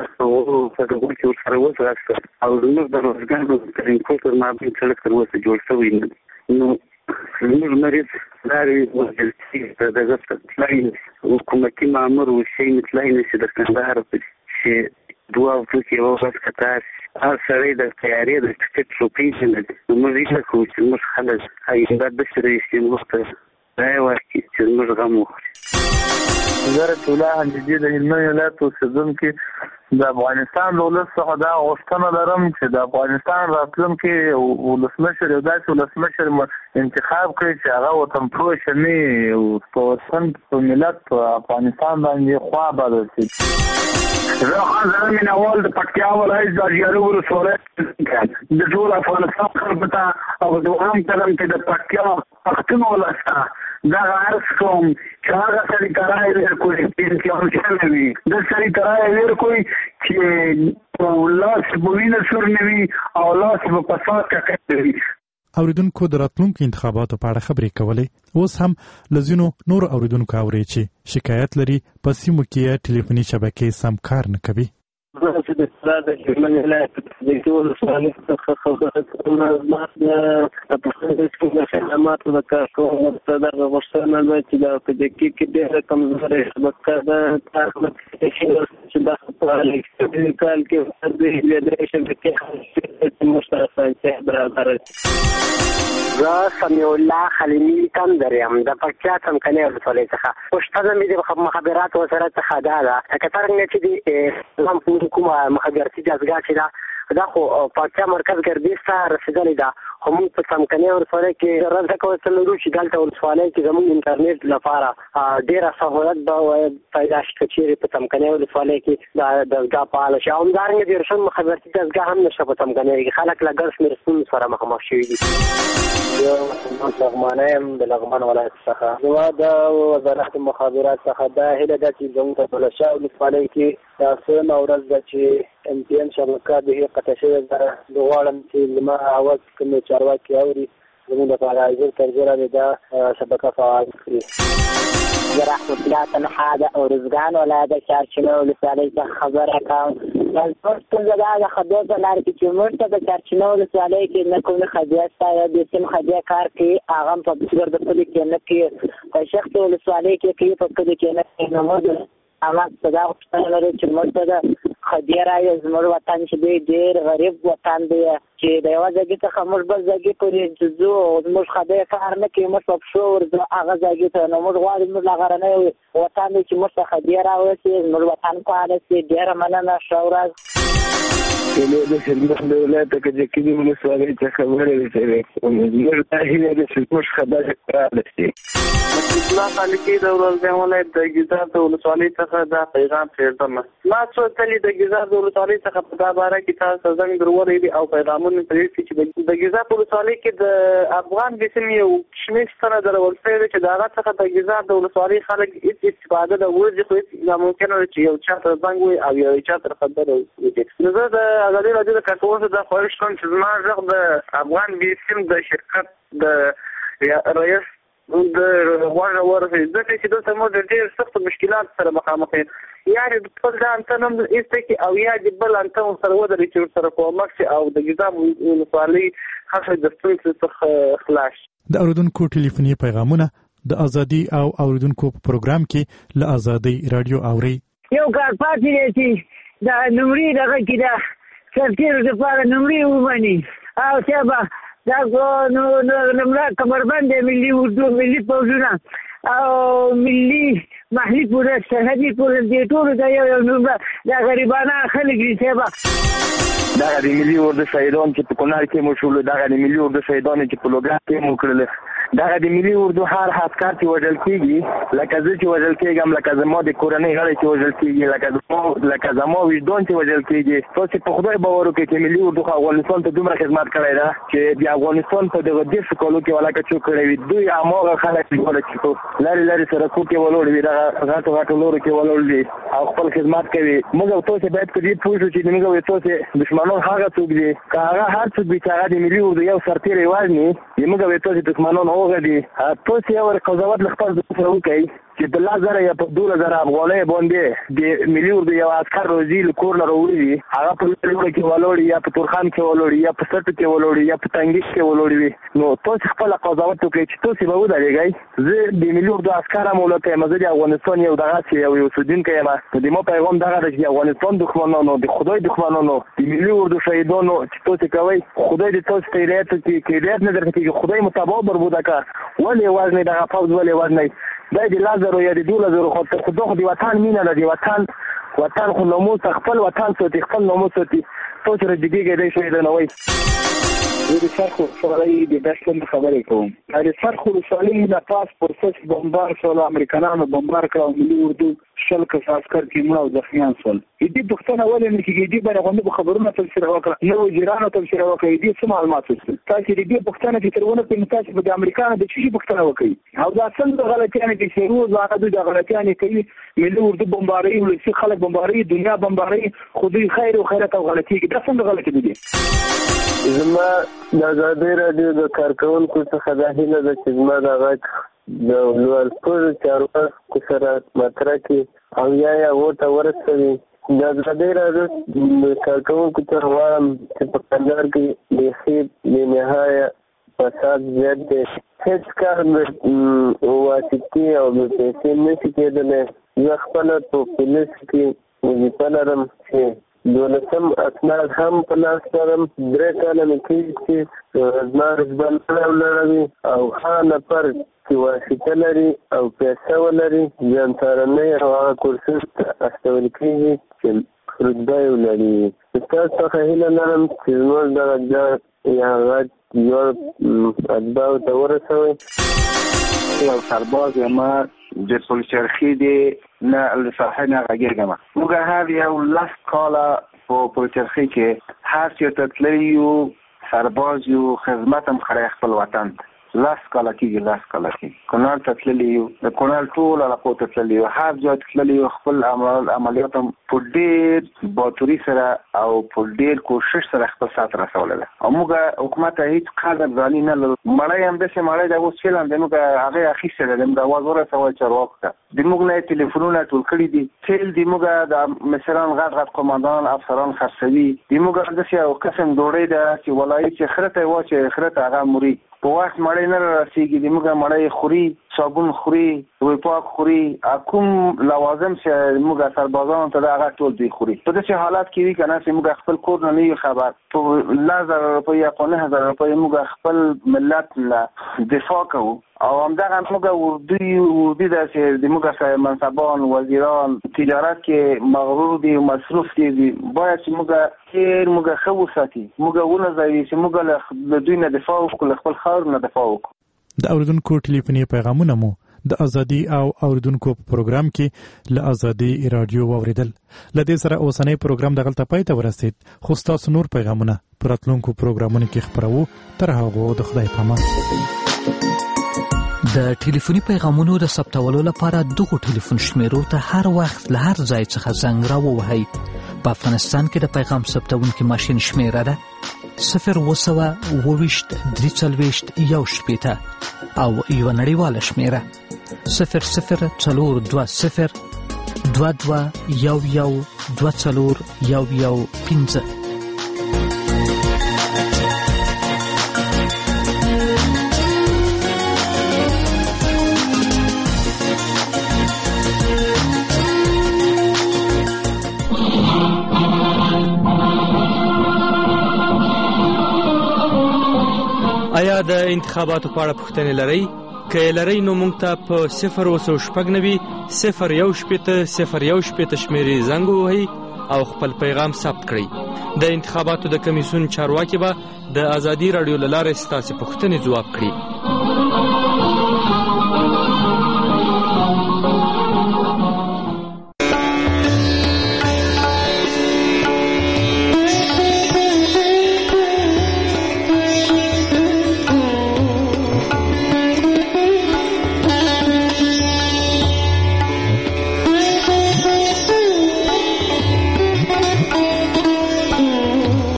چې ورسره وځغاسته او زموږ د روزګان د ترینکوټ تر مابین سړک تر اوسه جوړ شوی نه دی. نو زموږ مریض لارې وژل شي دغه تلای حکومتي مامور وشي تلای نشي د کندهار چې دوه ورځې یوه ورځ قطار هر سړی د تیارې د ټکټ روپۍ نه دي. نو موږ هیله کوو چې زموږ خلک دا داسې رئیس جمهور ته رایه ورکړي چې زموږ غم وخوري. زه رسول الله حمدي د هلمند ولایت اوسېدونکی د افغانستان د ولس څخه دا غوښتنه لرم چې د افغانستان راتلونکی ولسمشر یو داسې ولسمشر انتخاب کړي چې هغه وطنپروشه نه وي او په وطن په ملت په افغانستان باندې خوا بدل شي. زه خان زړه مینوال د پکتیا ولایت د اریارو ولسوالۍ د ټول افغانستان خلکو ته او دوهم قدم کې د پکتیا پښتون ولس ته دغه عرض کوم چې هغه سړي ته رایې ورکړي چې امتحان شوی وي، د سړي ته رایې ورکړي چې لاس به وینه سور نه وي او لاس به فساد ککړ وي. اوریدونکو د راتلونکو انتخاباتو په اړه خبرې کولې. اوس هم له ځینو نورو اوریدونکو اوري چې شکایت لري په سیمو کې ټلیفوني شبکې سم کار نه کوي. زه چې د اصلاح د هلمند ولایت د ټول ولسوالۍ څخه خبره کوم، ما د پښتنو د خدماتو د کار کوم دغه غوښتنه ده چې د په دقیق کې ډېره کمزورې شبکه ده چې دا په الکترونیک کال کې د هیلې شبکې مشترکه برابر زه سمیع الله خلیمی کندریم د پکتیا څمکني ولسوالۍ څخه. پښتنه مې د مخابرات وزارت څخه دا کتر نه چې د کومه مخابراتي دستګاه چې دا خو پکتیا مرکز ګردیز ته رسېدلې ده، خو موږ په څمکني ولسوالۍ کې رضا کوڅه لرو چې دلته ولسوالۍ کې زموږ انټرنیټ لپاره ډېره سهولت به پیدا شي که چېرې په څمکني ولسوالۍ کې دا دستګاه فعاله شي. او همدارنګه د روشن مخابراتي دستګاه هم نشته په څمکني کې. خلک له ګڼ شمېر ستونزو سره مخامخ شوي دي. زه لغمانی یم د لغمان ولایت څخه. زما د وزارت مخابرات څخه دا هیله ده چې زموږ په بلشا ولسوالۍ کې دا څه ورځ ده چې MTN شبکه د هغې قطع شوې ده. زه غواړم چې زما اواز کومې چارواکي اوري زموږ لپاره ژر تر ژره دا شبکه فعال کړي. زه رحمت الله طلحه د ارزګان ولایت د چارچینو ولسوالۍ څخه خبره کوم. زموږ ستونزه دا ده خدای په لاره کې چې موږ ته د چارچینو ولسوالۍ کې نه کوم خدیه شته یا د سیم خدیه کار کوي، هغه هم په بزګر د کلي کې نه کوي، په شخصي ولسوالۍ کې کوي، په کلي کې نه کوي. نو موږ هغه په دا غوښتنه لرو چې موږ ته د خدیه رایې زموږ وطن چې دی ډېر غریب وطن دی چې د یوه ځایګي څخه موږ بل ځایګي پورې ځو، زموږ خدیه کار نه کوي، موږ په پښو ورځو هغه ځایګي ته. نو موږ غواړو زموږ لا غرنی وطن دی چې موږ ته خدیه راوسي، زموږ وطن فعاله شي. ډېره مننه، ښه ورځ. د هلمند ولایت د کجکي ولسوالۍ څخه خبرې کوم. زموږ دا هیله ده چې زموږ خبرې فعاله شي. الله خالقي د ورځې ولایت د ګیزاب د ولسوالۍ څخه دا پیغام پرېږدم. ما څو تلي د ګیزاب د ولسوالۍ څخه په دا باره کې تاسو زنګ درولې دي او پیغامونه پرېږدي چې د ګیزاب ولسوالۍ کې د افغان د سیمې یو شمېر ستنه درول شوی دی چې د هغه څخه د ګیزاب د ولسوالۍ خلک هېڅ استفاده د ورځې خو هېڅ ناممکنه ده چې یو چا ته زنګ ووایي او یو چا ته خبره وکړي. نو زه د ازادي راډیو د کارکوونکو ته خواهش کوم چې زما غږ د افغان بي سیم د شرکت د رئیس د غوږ ورغی ځکه چې دلته موږ ډېر سخت مشکلات سره مخامخ یو یعنې خپل د انتن هم ایسته کې او یا د بل انتن سره ودرې چې ورسره کومک شي او د ګیزاب ولسوالۍ هڅه د ستونزې څخه خلاص. د اوریدونکو ټلیفوني پیغامونه د ازادي او اوریدونکو په پروګرام کې له ازادي رادیو اوري. یو کار پاتې دی چې د نمرې دغه کې د سرتیرو لپاره نمرې ومني او سبا دا نمره کمربند ملي اردو ملي پوځونه او ملي محلي پولیس سرحدي پولیس دې ټولو ته یو نمره د غریبانه خلک دي سبا دغه د ملي اردو شهیدان چې په کونړ کې مو شول دغه د ملي اردو شهیدان چې په لوګر کې مو کړل دغه د ملي اردو هر عسكر چې وژل کېږي لکه زه چې وژل کېږم لکه زما د کورنۍ غړي چې وژل کېږي لکه زما وجدان چې وژل کېږي تاسو په خدای باور وکړئ چې ملي اردو افغانستان ته دومره خدمت کړی ده چې د افغانستان په دغه 10 کالو کې ولاکه څوک کړی وي دوی هغه خلک چې لري سره کوکې ولور وي دغه غاټو لورو کې ولور دي او خپل خدمت کوي موږ تاسو باید په دې پوه شو چې موږ تاسو دښمنان هغه څوک دي هغه هر څوک چې هغه د ملي اردو یو سرتیر وایي موږ تاسو دښمنان هغه دي تاسو یو قضاوت لخوا سره وکړئ چې د 1000 یا په 2000 افغانۍ باندې د ملي اردو یو عسكر روزي لکور نه وروړي هغه په لور کې ولوري یا په تورخان کې ولوري یا په سټو کې ولوري یا په تنګیش کې ولوري نو تاسو خپل قضاوت وکړئ چې تاسو به ودرېږئ زه د ملي اردو عسكر مولته مزه د افغانستان یو دغه چې یو سودونکو یم د مو پیغام دغه د افغانستان دښمنانو د خدای دښمنانو د ملي اردو شهیدانو چې تاسو کوي خدای دې تاسو ته هدایت نه درکړي خدای متابع بربوده کا ولې وزن دغه فوز ولې وزن دا د 1000 یا د 2000 خاطر خو د وطن مینه ده د وطن خو ناموس خپل وطن ساتي خپل ناموس ساتي تاسو رجګيږئ د شوی د نوې زه د سرخ ولسوالۍ د دشتن خبرې کوم د سرخ ولسوالۍ نه پاس پروسس بمبار شول امریکایانو بمبار کړو ملي اردو شل کس عسكر کې مړ او زخمیان شول دې پښتنه ولې نه کېږي دې باندې غوښنه خبرونه تفسیر وکړه نو وزیرانو تفسیر وکړي دې څه معلومات وکړي تاسو دې پښتنه چې ترونه په تاسو د امریکایانو د چی پښتنه وکړي او دا څنګه غلطیانه چې شروع زاده د غلطیانه کوي ملي اردو بمباري ولسی خلک بمباري دنیا بمباري خودي خیر او خیرات او غلطي دا څنګه غلطي دي زما د ازادي رادیو د کارکونکو څخه د هیله د چې زما د غږ د لوړپوړ چارواکو سره مطرح کړي او یا ورته ورسوي د ازادي رادیو د کارکونکو ته وایم چې په کندهار کې بیخي بېنهایه فساد زیات دی هېڅ کار واسطې او پیسې نشي کېدلی زه خپله په پولیس کې وظیفه لرم چې 12 اسناد هم په لاس لرم 3 کاله مې کېږي چې زما رسبان لري او هغه نفر چې واسطه لري او پیسه ولري ځان سارنۍ او هغه کورسونه ته استول کېږي چې رتبه یې ولري تاسو څخه هیله لرم چې زموږ دغه یا غږ یو اتباعو ته ورسوئ یو سرباز ما د پولچرخي دی نه له ساحې نه غږېږم موږ هر یو 10 کاله په پولچرخي کې هر چېرته تللي یو سرباز یو خدمت هم کړی خپل وطن 10 کاله کېږي کونړ ته تللي یو د کونړ ټول علاقو ته تللي یو هر ځای ته تللي یو خپل عملیات هم په ډېر باتوري سره او په ډېر کوشش سره خپل سات رسولی ده او موږ حکومت ته هېڅ قدر ځاني نه لرو مړی هم داسې مړی دی اوس فعلا دی موږ هغې اخیستی دی موږ اواز ورسوی چارواکو ته د موږ نه یې تلیفونونه ټول کړي دي تیل د موږ د مشران غټ قماندان افسران خرڅوي د موږ داسې یو قسم ډوډۍ ده چې ولایي چې خره ته یې واچوي خره ته هغه مري په وخت مړی نه رسېږي د موږ مړی خوري صابون خوري روی پاک خوري کوم لوازم چې موږ سربازانو ته هغه ټول دوی خوري په داسې حالات کې وي که نه چې موږ خپل کور نه یو خبر په 10,000 روپۍ یا په 9,000 روپۍ موږ خپل ملت له دفاع کوو او همدغه موږ اردو ده چې د موږ منصبان وزیران تجارت کې مغرور دي مصروف دي باید چې موږ ښه وساتي موږ ونځوي چې موږ له دوی نه دفاع وکړو له خپل خاور نه دفاع وکړو د اوریدونکو ټلیفوني پیغامونه مو د ازادي او اوریدونکو په پروګرام کې له ازادي رادیو واوریدل لدې سره اوسنۍ پروګرام دغلته پای ته ورسید خو تاسو نور پیغامونه پر راتلونکو پروګرامونو کې خبرو تر هغه د خدای په امان د ټلیفوني پیغامونو د ثبتولو لپاره دغه ټلیفون شمیرو ته هر وخت له هر ځای څخه زنګ راووهئ په افغانستان کې د پیغام ثبتونکي ماشین شمیره ده 0 2 3 4 1 شپېته او یو نړیواله شمیره 004020 2211241115. آیا د انتخاباتو په اړه پوښتنې لرئ؟ که یې لرئ نو موږ ته په 09069 شمیرې زنګ ووهئ او خپل پیغام ثبت کړئ. د انتخاباتو د کمیسیون چارواکي به د ازادي راډیو له لارې ستاسې پوښتنې ځواب کړي.